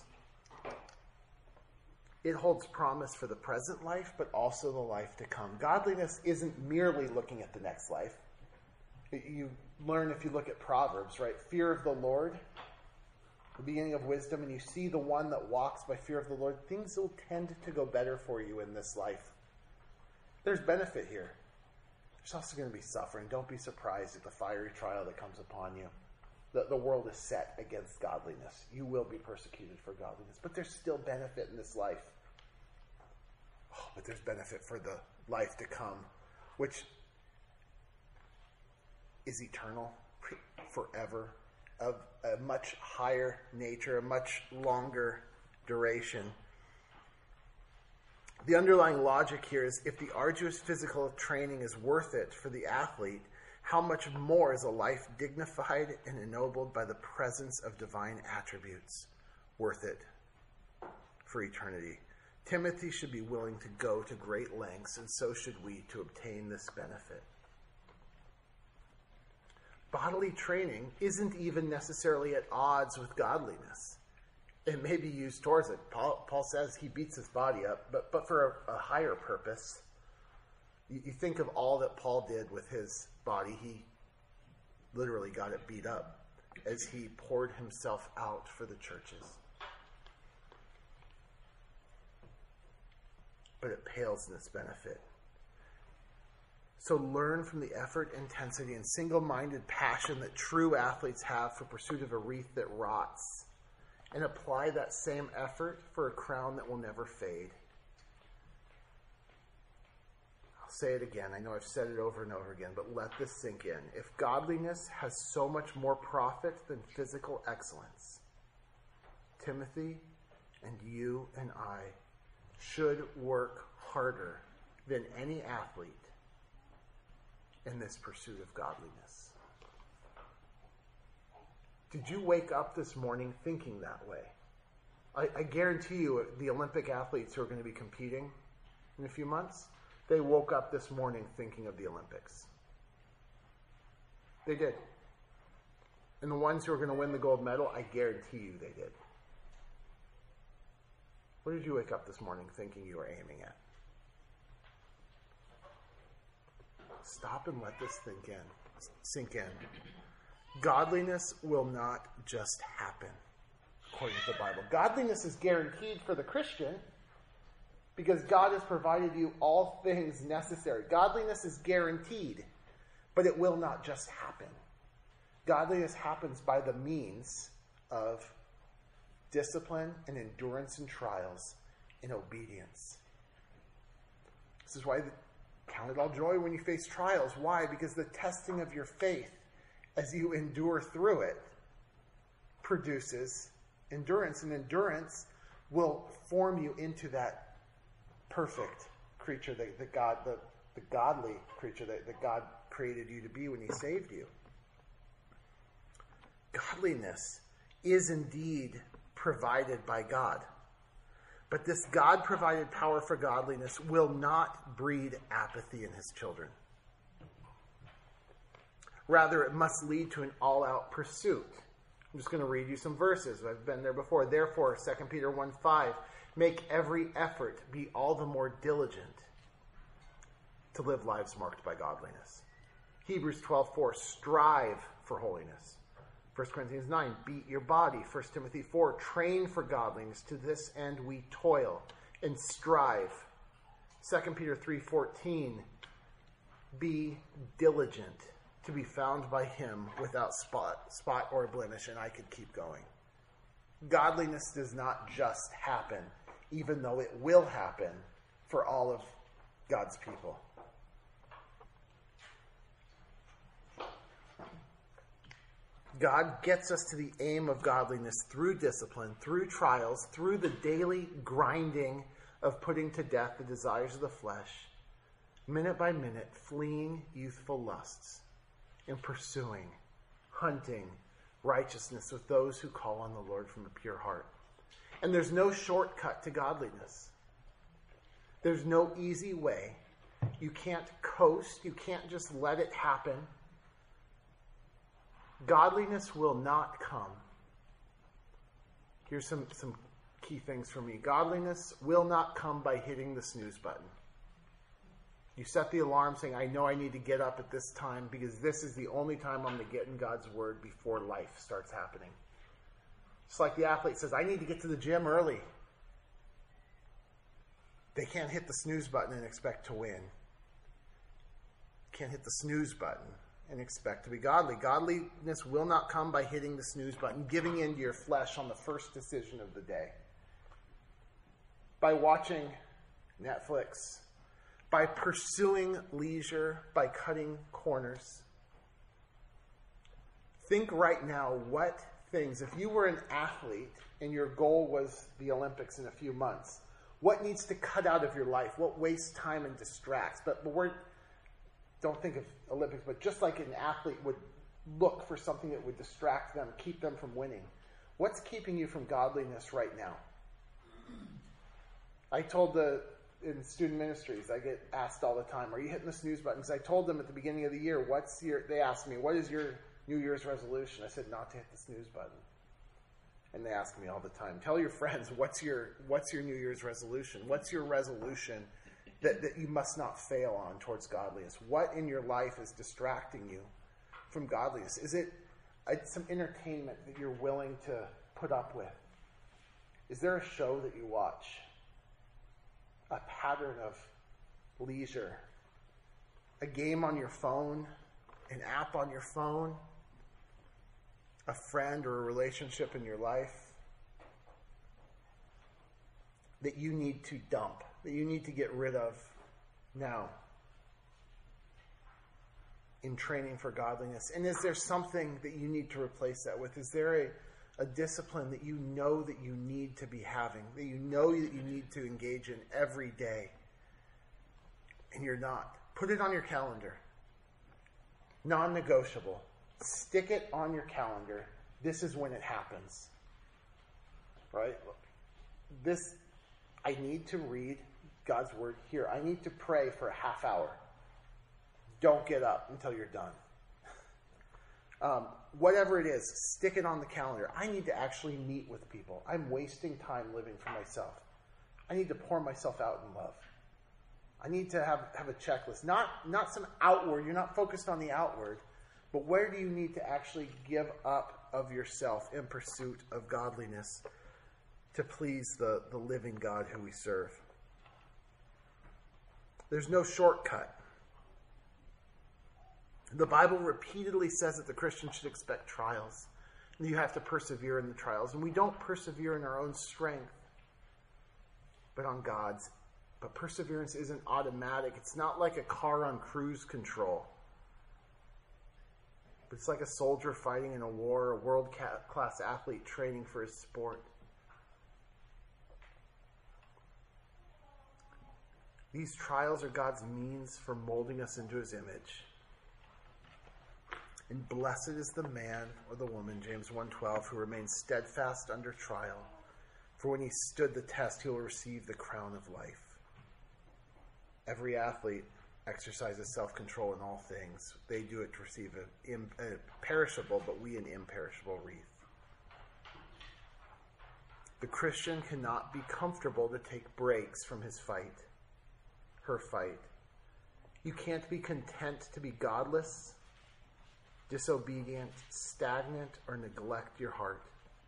It holds promise for the present life, but also the life to come. Godliness isn't merely looking at the next life. You learn if you look at Proverbs, right? Fear of the Lord, the beginning of wisdom, and you see the one that walks by fear of the Lord, things will tend to go better for you in this life. There's benefit here. There's also going to be suffering. Don't be surprised at the fiery trial that comes upon you. The world is set against godliness. You will be persecuted for godliness, but there's still benefit in this life. Oh, but there's benefit for the life to come, which is eternal, forever, of a much higher nature, a much longer duration. The underlying logic here is if the arduous physical training is worth it for the athlete, how much more is a life dignified and ennobled by the presence of divine attributes worth it for eternity? Timothy should be willing to go to great lengths, and so should we, to obtain this benefit. Bodily training isn't even necessarily at odds with godliness. It may be used towards it. Paul says he beats his body up, but for a higher purpose. You think of all that Paul did with his body. He literally got it beat up. as he poured himself out for the churches. But it pales in its benefit. So learn from the effort, intensity, and single-minded passion that true athletes have for pursuit of a wreath that rots, and apply that same effort for a crown that will never fade. I'll say it again. I know I've said it over and over again, but let this sink in. If godliness has so much more profit than physical excellence, Timothy and you and I should work harder than any athlete in this pursuit of godliness. Did you wake up this morning thinking that way? I guarantee you the Olympic athletes who are going to be competing in a few months, they woke up this morning thinking of the Olympics. They did. And the ones who are going to win the gold medal, I guarantee you they did. What did you wake up this morning thinking you were aiming at? Stop and let this sink in. Godliness will not just happen, according to the Bible. Godliness is guaranteed for the Christian because God has provided you all things necessary. Godliness is guaranteed, but it will not just happen. Godliness happens by the means of discipline and endurance in trials and obedience. This is why count it all joy when you face trials. Why? Because the testing of your faith as you endure through it produces endurance. And endurance will form you into that perfect creature that God, the godly creature that God created you to be when he saved you. Godliness is indeed provided by God. But this God-provided power for godliness will not breed apathy in his children. Rather, it must lead to an all-out pursuit. I'm just going to read you some verses. I've been there before. Therefore, 2 Peter 1:5, make every effort, be all the more diligent to live lives marked by godliness. Hebrews 12:4, strive for holiness. 1 Corinthians 9, beat your body. 1 Timothy 4, train for godliness. To this end we toil and strive. 2 Peter 3:14, be diligent to be found by him without spot or blemish. And I could keep going. Godliness does not just happen, even though it will happen for all of God's people. God gets us to the aim of godliness through discipline, through trials, through the daily grinding of putting to death the desires of the flesh, minute by minute, fleeing youthful lusts and pursuing, hunting righteousness with those who call on the Lord from a pure heart. And there's no shortcut to godliness. There's no easy way. You can't coast. You can't just let it happen. Godliness will not come. Here's some key things for me. Godliness will not come by hitting the snooze button. You set the alarm saying, I know I need to get up at this time because this is the only time I'm going to get in God's word before life starts happening. It's like the athlete says, I need to get to the gym early. They can't hit the snooze button and expect to win. Can't hit the snooze button and expect to be godly. Godliness will not come by hitting the snooze button, giving in to your flesh on the first decision of the day. By watching Netflix, by pursuing leisure, by cutting corners. Think right now what things, if you were an athlete and your goal was the Olympics in a few months, what needs to cut out of your life? What wastes time and distracts? But don't think of Olympics, but just like an athlete would look for something that would distract them, keep them from winning. What's keeping you from godliness right now? I told in student ministries, I get asked all the time, are you hitting the snooze button? Because I told them at the beginning of the year, they asked me, what is your New Year's resolution? I said, not to hit the snooze button. And they ask me all the time, tell your friends, what's your New Year's resolution? What's your resolution that you must not fail on towards godliness? What in your life is distracting you from godliness? Is it some entertainment that you're willing to put up with? Is there a show that you watch? A pattern of leisure? A game on your phone? An app on your phone? A friend or a relationship in your life that you need to dump, that you need to get rid of now in training for godliness? And is there something that you need to replace that with? Is there a discipline that you know that you need to be having, that you know that you need to engage in every day, and you're not? Put it on your calendar. Non-negotiable. Stick it on your calendar. This is when it happens. Right? I need to read God's word here. I need to pray for a half hour. Don't get up until you're done. Whatever it is, stick it on the calendar. I need to actually meet with people. I'm wasting time living for myself. I need to pour myself out in love. I need to have a checklist. Not some outward. You're not focused on the outward. But where do you need to actually give up of yourself in pursuit of godliness to please the living God who we serve? There's no shortcut. The Bible repeatedly says that the Christian should expect trials. And you have to persevere in the trials. And we don't persevere in our own strength, but on God's. But perseverance isn't automatic. It's not like a car on cruise control. But it's like a soldier fighting in a war, a world-class athlete training for his sport. These trials are God's means for molding us into his image. And blessed is the man or the woman, James 1:12, who remains steadfast under trial. For when he stood the test, he will receive the crown of life. Every athlete exercises self-control in all things. They do it to receive a perishable, but we an imperishable wreath. The Christian cannot be comfortable to take breaks from his fight, her fight. You can't be content to be godless, disobedient, stagnant, or neglect your heart.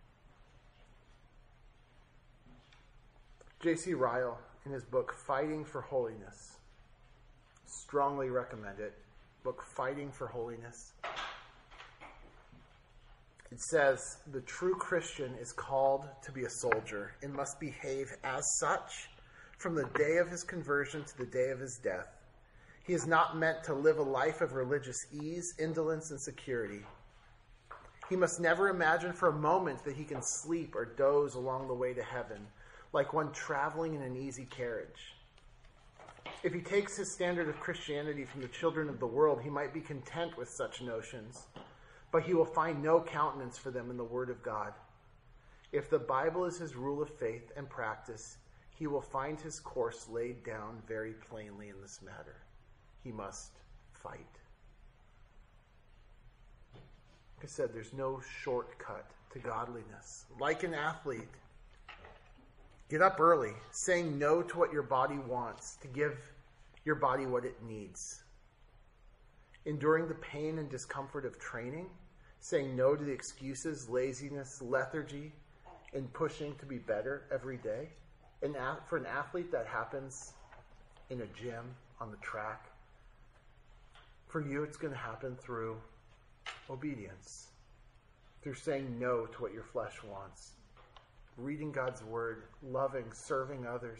J.C. Ryle, in his book Fighting for Holiness, strongly recommend it. Book Fighting for Holiness. It says, the true Christian is called to be a soldier and must behave as such from the day of his conversion to the day of his death. He is not meant to live a life of religious ease, indolence, and security. He must never imagine for a moment that he can sleep or doze along the way to heaven, like one traveling in an easy carriage. If he takes his standard of Christianity from the children of the world, he might be content with such notions, but he will find no countenance for them in the Word of God. If the Bible is his rule of faith and practice, he will find his course laid down very plainly in this matter. He must fight. Like I said, there's no shortcut to godliness. Like an athlete, get up early, saying no to what your body wants, to give your body what it needs. Enduring the pain and discomfort of training, saying no to the excuses, laziness, lethargy, and pushing to be better every day. And for an athlete, that happens in a gym, on the track. For you, it's going to happen through obedience, through saying no to what your flesh wants, reading God's word, loving, serving others.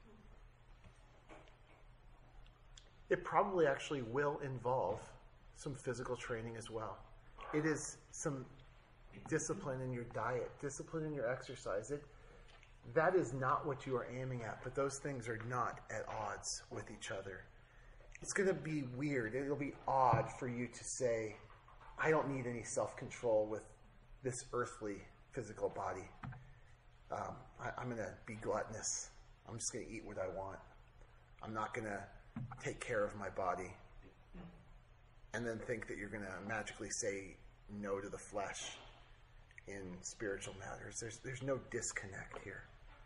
It probably actually will involve some physical training as well. It is some discipline in your diet, discipline in your exercise. That is not what you are aiming at, but those things are not at odds with each other. It's going to be weird. It'll be odd for you to say, I don't need any self-control with this earthly physical body. I'm going to be gluttonous. I'm just going to eat what I want. I'm not going to take care of my body. And then think that you're going to magically say no to the flesh in spiritual matters. There's no disconnect here.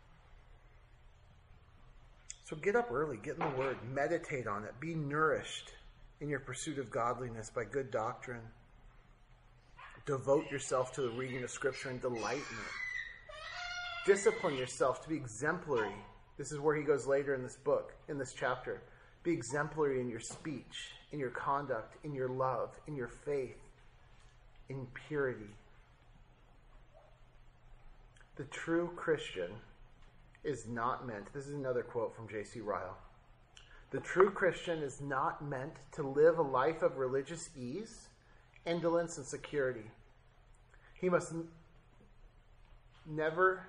So get up early, get in the Word, meditate on it, be nourished in your pursuit of godliness by good doctrine. Devote yourself to the reading of Scripture and delight in it. Discipline yourself to be exemplary. This is where he goes later in this book, in this chapter. Be exemplary in your speech, in your conduct, in your love, in your faith, in purity. The true Christian is not meant, this is another quote from J.C. Ryle, the true Christian is not meant to live a life of religious ease, indolence, and security. He must never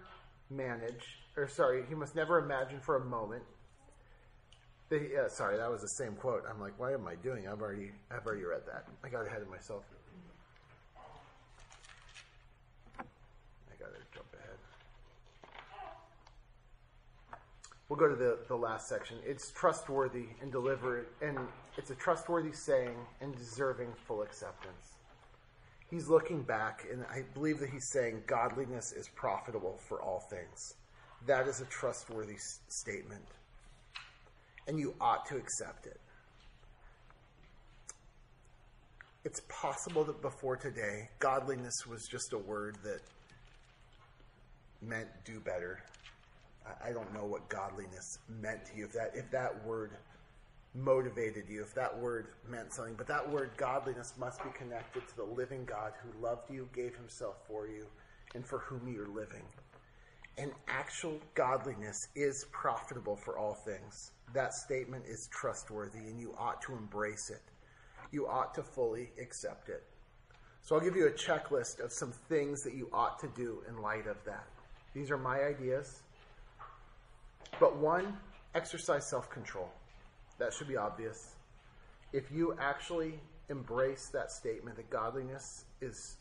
imagine for a moment. Sorry, that was the same quote. I'm like, what am I doing? I've already read that. I got ahead of myself. I got to jump ahead. We'll go to the last section. It's trustworthy and deliberate, and it's a trustworthy saying and deserving full acceptance. He's looking back, and I believe that he's saying godliness is profitable for all things. That is a trustworthy statement, and you ought to accept it. It's possible that before today, godliness was just a word that meant do better. I don't know what godliness meant to you. If that word motivated you, if that word meant something, but that word godliness must be connected to the living God who loved you, gave himself for you, and for whom you're living. And actual godliness is profitable for all things. That statement is trustworthy, and you ought to embrace it. You ought to fully accept it. So I'll give you a checklist of some things that you ought to do in light of that. These are my ideas. But one, exercise self-control. That should be obvious. If you actually embrace that statement that godliness is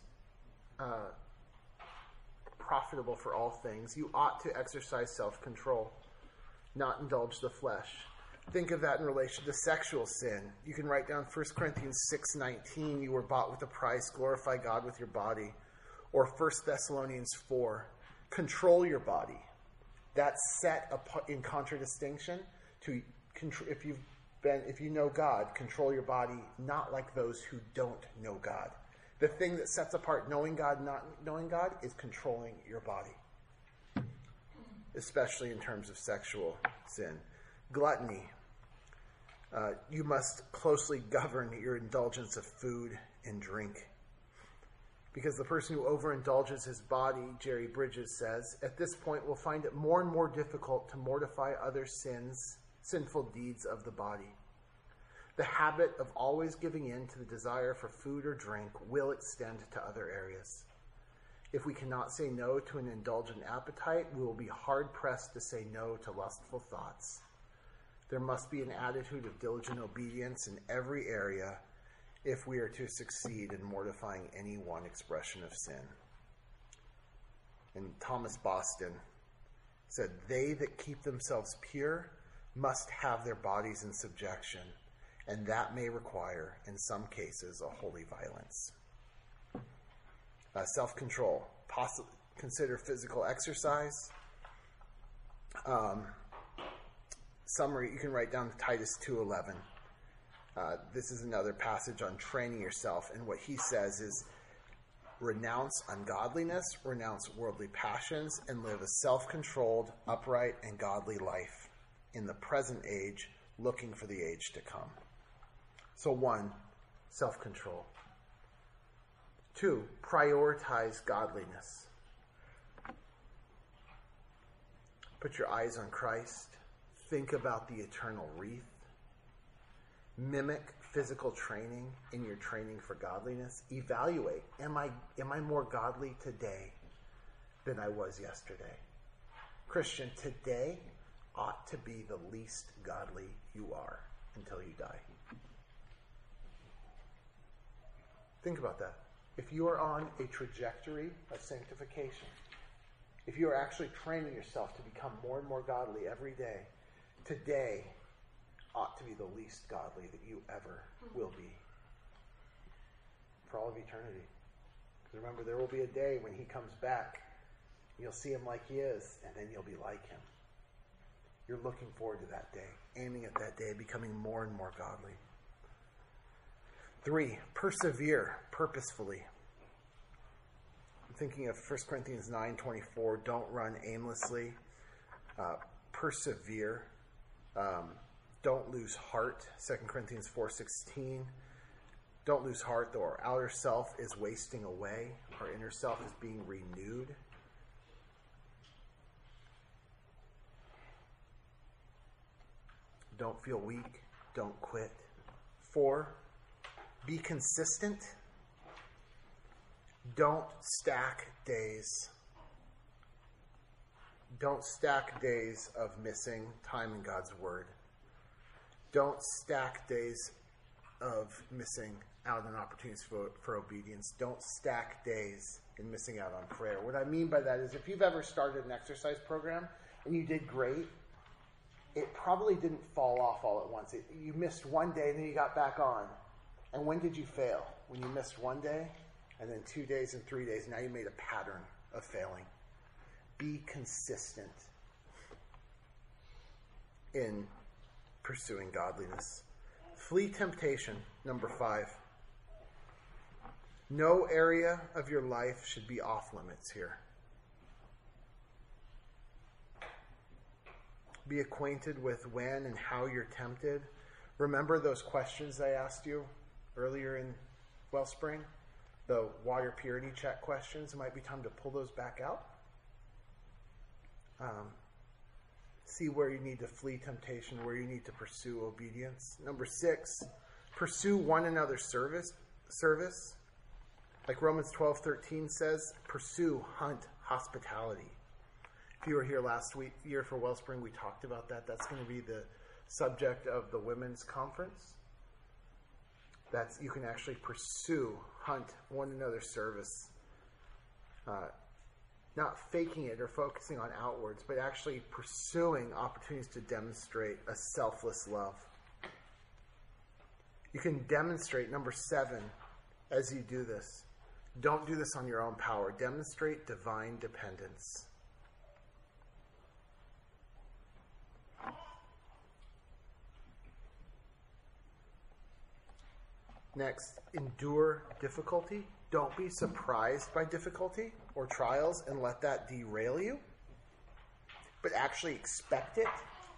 profitable for all things, you ought to exercise self-control, not indulge the flesh. Think of that in relation to sexual sin. You can write down 1 Corinthians 6:19, you were bought with a price, glorify God with your body. Or 1 Thessalonians 4, control your body. That's set in contradistinction to if you know God, control your body, not like those who don't know God. The thing that sets apart knowing God, not knowing God, is controlling your body, especially in terms of sexual sin. Gluttony. You must closely govern your indulgence of food and drink. Because the person who overindulges his body, Jerry Bridges says, at this point will find it more and more difficult to mortify other sinful deeds of the body. The habit of always giving in to the desire for food or drink will extend to other areas. If we cannot say no to an indulgent appetite, we will be hard-pressed to say no to lustful thoughts. There must be an attitude of diligent obedience in every area if we are to succeed in mortifying any one expression of sin. And Thomas Boston said, they that keep themselves pure must have their bodies in subjection, and that may require, in some cases, a holy violence. Self-control. Consider physical exercise. Summary, you can write down Titus 2:11. This is another passage on training yourself, and what he says is renounce ungodliness, renounce worldly passions, and live a self-controlled, upright, and godly life in the present age, looking for the age to come. So 1, self-control. 2, prioritize godliness. Put your eyes on Christ. Think about the eternal wreath. Mimic physical training in your training for godliness. Evaluate, am I more godly today than I was yesterday? Christian, today ought to be the least godly you are until you die. Think about that. If you are on a trajectory of sanctification, if you are actually training yourself to become more and more godly every day, today ought to be the least godly that you ever will be for all of eternity. Because remember, there will be a day when he comes back. You'll see him like he is, and then you'll be like him. You're looking forward to that day, aiming at that day, becoming more and more godly. 3, persevere purposefully. thinking of 1 Corinthians 9:24, don't run aimlessly, persevere, don't lose heart, 2 Corinthians 4:16, don't lose heart, though our outer self is wasting away, our inner self is being renewed. Don't feel weak, don't quit. 4, be consistent. Don't stack days. Don't stack days of missing time in God's Word. Don't stack days of missing out on opportunities for obedience. Don't stack days in missing out on prayer. What I mean by that is if you've ever started an exercise program and you did great, it probably didn't fall off all at once. You missed one day and then you got back on. And when did you fail? When you missed one day? And then 2 days and 3 days, now you made a pattern of failing. Be consistent in pursuing godliness. Flee temptation, number 5. No area of your life should be off limits here. Be acquainted with when and how you're tempted. Remember those questions I asked you earlier in Wellspring? The water purity check questions. It might be time to pull those back out. See where you need to flee temptation, where you need to pursue obedience. Number 6, pursue one another's service. Like Romans 12:13 says, pursue, hunt, hospitality. If you were here last year for Wellspring, we talked about that. That's going to be the subject of the women's conference. You can actually pursue, hunt one another's service. Not faking it or focusing on outwards, but actually pursuing opportunities to demonstrate a selfless love. You can demonstrate, number 7, as you do this. Don't do this on your own power. Demonstrate divine dependence. Next, endure difficulty. Don't be surprised by difficulty or trials and let that derail you, but actually expect it.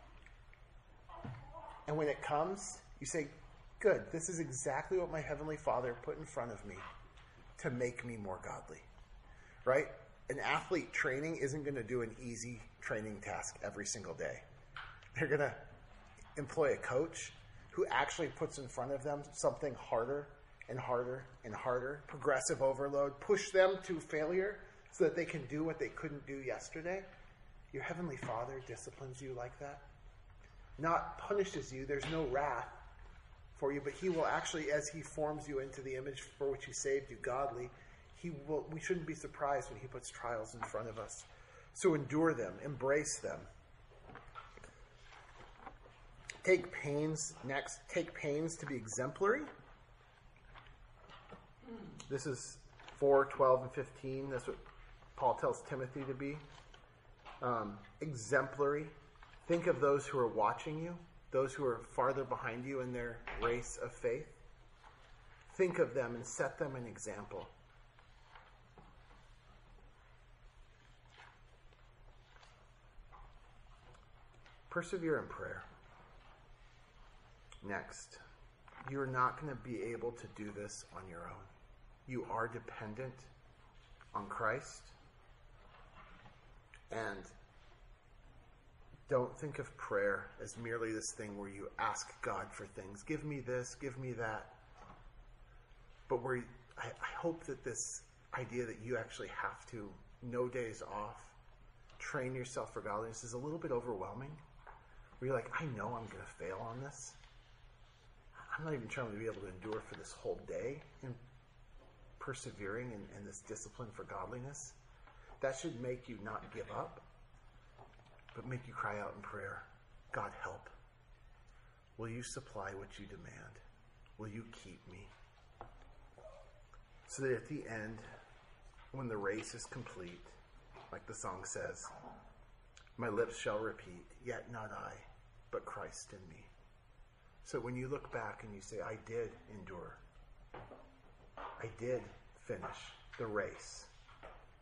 And when it comes, you say, good, this is exactly what my Heavenly Father put in front of me to make me more godly, right? An athlete training isn't going to do an easy training task every single day. They're going to employ a coach who actually puts in front of them something harder and harder and harder, progressive overload, push them to failure so that they can do what they couldn't do yesterday. Your Heavenly Father disciplines you like that. Not punishes you. There's no wrath for you, but He will actually, as He forms you into the image for which He saved you, godly, we shouldn't be surprised when He puts trials in front of us. So endure them, embrace them. Take pains to be exemplary. This is 4:12 and 15. That's what Paul tells Timothy to be. Exemplary. Think of those who are watching you, those who are farther behind you in their race of faith. Think of them and set them an example. Persevere in prayer. Next, you're not going to be able to do this on your own. You are dependent on Christ. And don't think of prayer as merely this thing where you ask God for things. Give me this, give me that. But I hope that this idea that you actually have to, no days off, train yourself for godliness is a little bit overwhelming. Where you're like, I know I'm going to fail on this. I'm not even trying to be able to endure for this whole day in persevering in this discipline for godliness. That should make you not give up, but make you cry out in prayer, God, help. Will you supply what you demand? Will you keep me? So that at the end, when the race is complete, like the song says, my lips shall repeat, yet not I, but Christ in me. So when you look back and you say, I did endure, I did finish the race,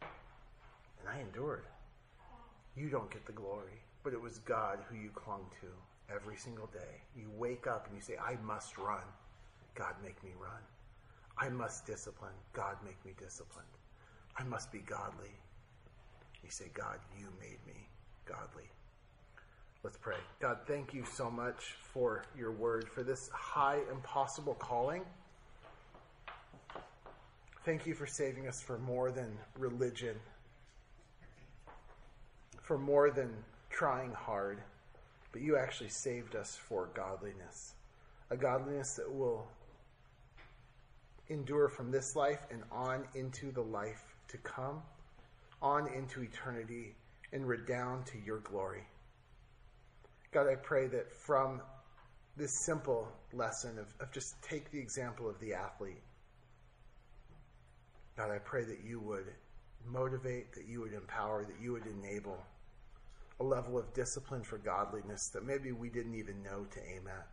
and I endured. You don't get the glory, but it was God who you clung to every single day. You wake up and you say, I must run. God, make me run. I must discipline. God, make me disciplined. I must be godly. You say, God, you made me godly. Let's pray. God, thank you so much for your word, for this high impossible calling. Thank you for saving us for more than religion, for more than trying hard, but you actually saved us for godliness, a godliness that will endure from this life and on into the life to come, on into eternity, and redound to your glory. God, I pray that from this simple lesson of just take the example of the athlete, God, I pray that you would motivate, that you would empower, that you would enable a level of discipline for godliness that maybe we didn't even know to aim at.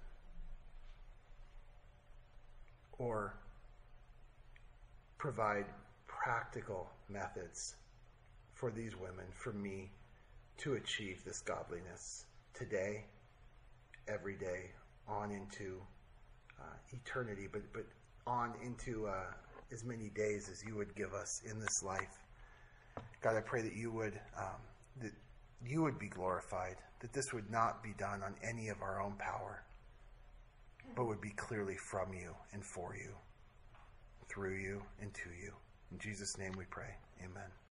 Or provide practical methods for these women, for me, to achieve this godliness today, every day, on into eternity, but on into as many days as you would give us in this life. God, I pray that you would be glorified, that this would not be done on any of our own power, but would be clearly from you and for you, through you and to you. In Jesus' name we pray. Amen.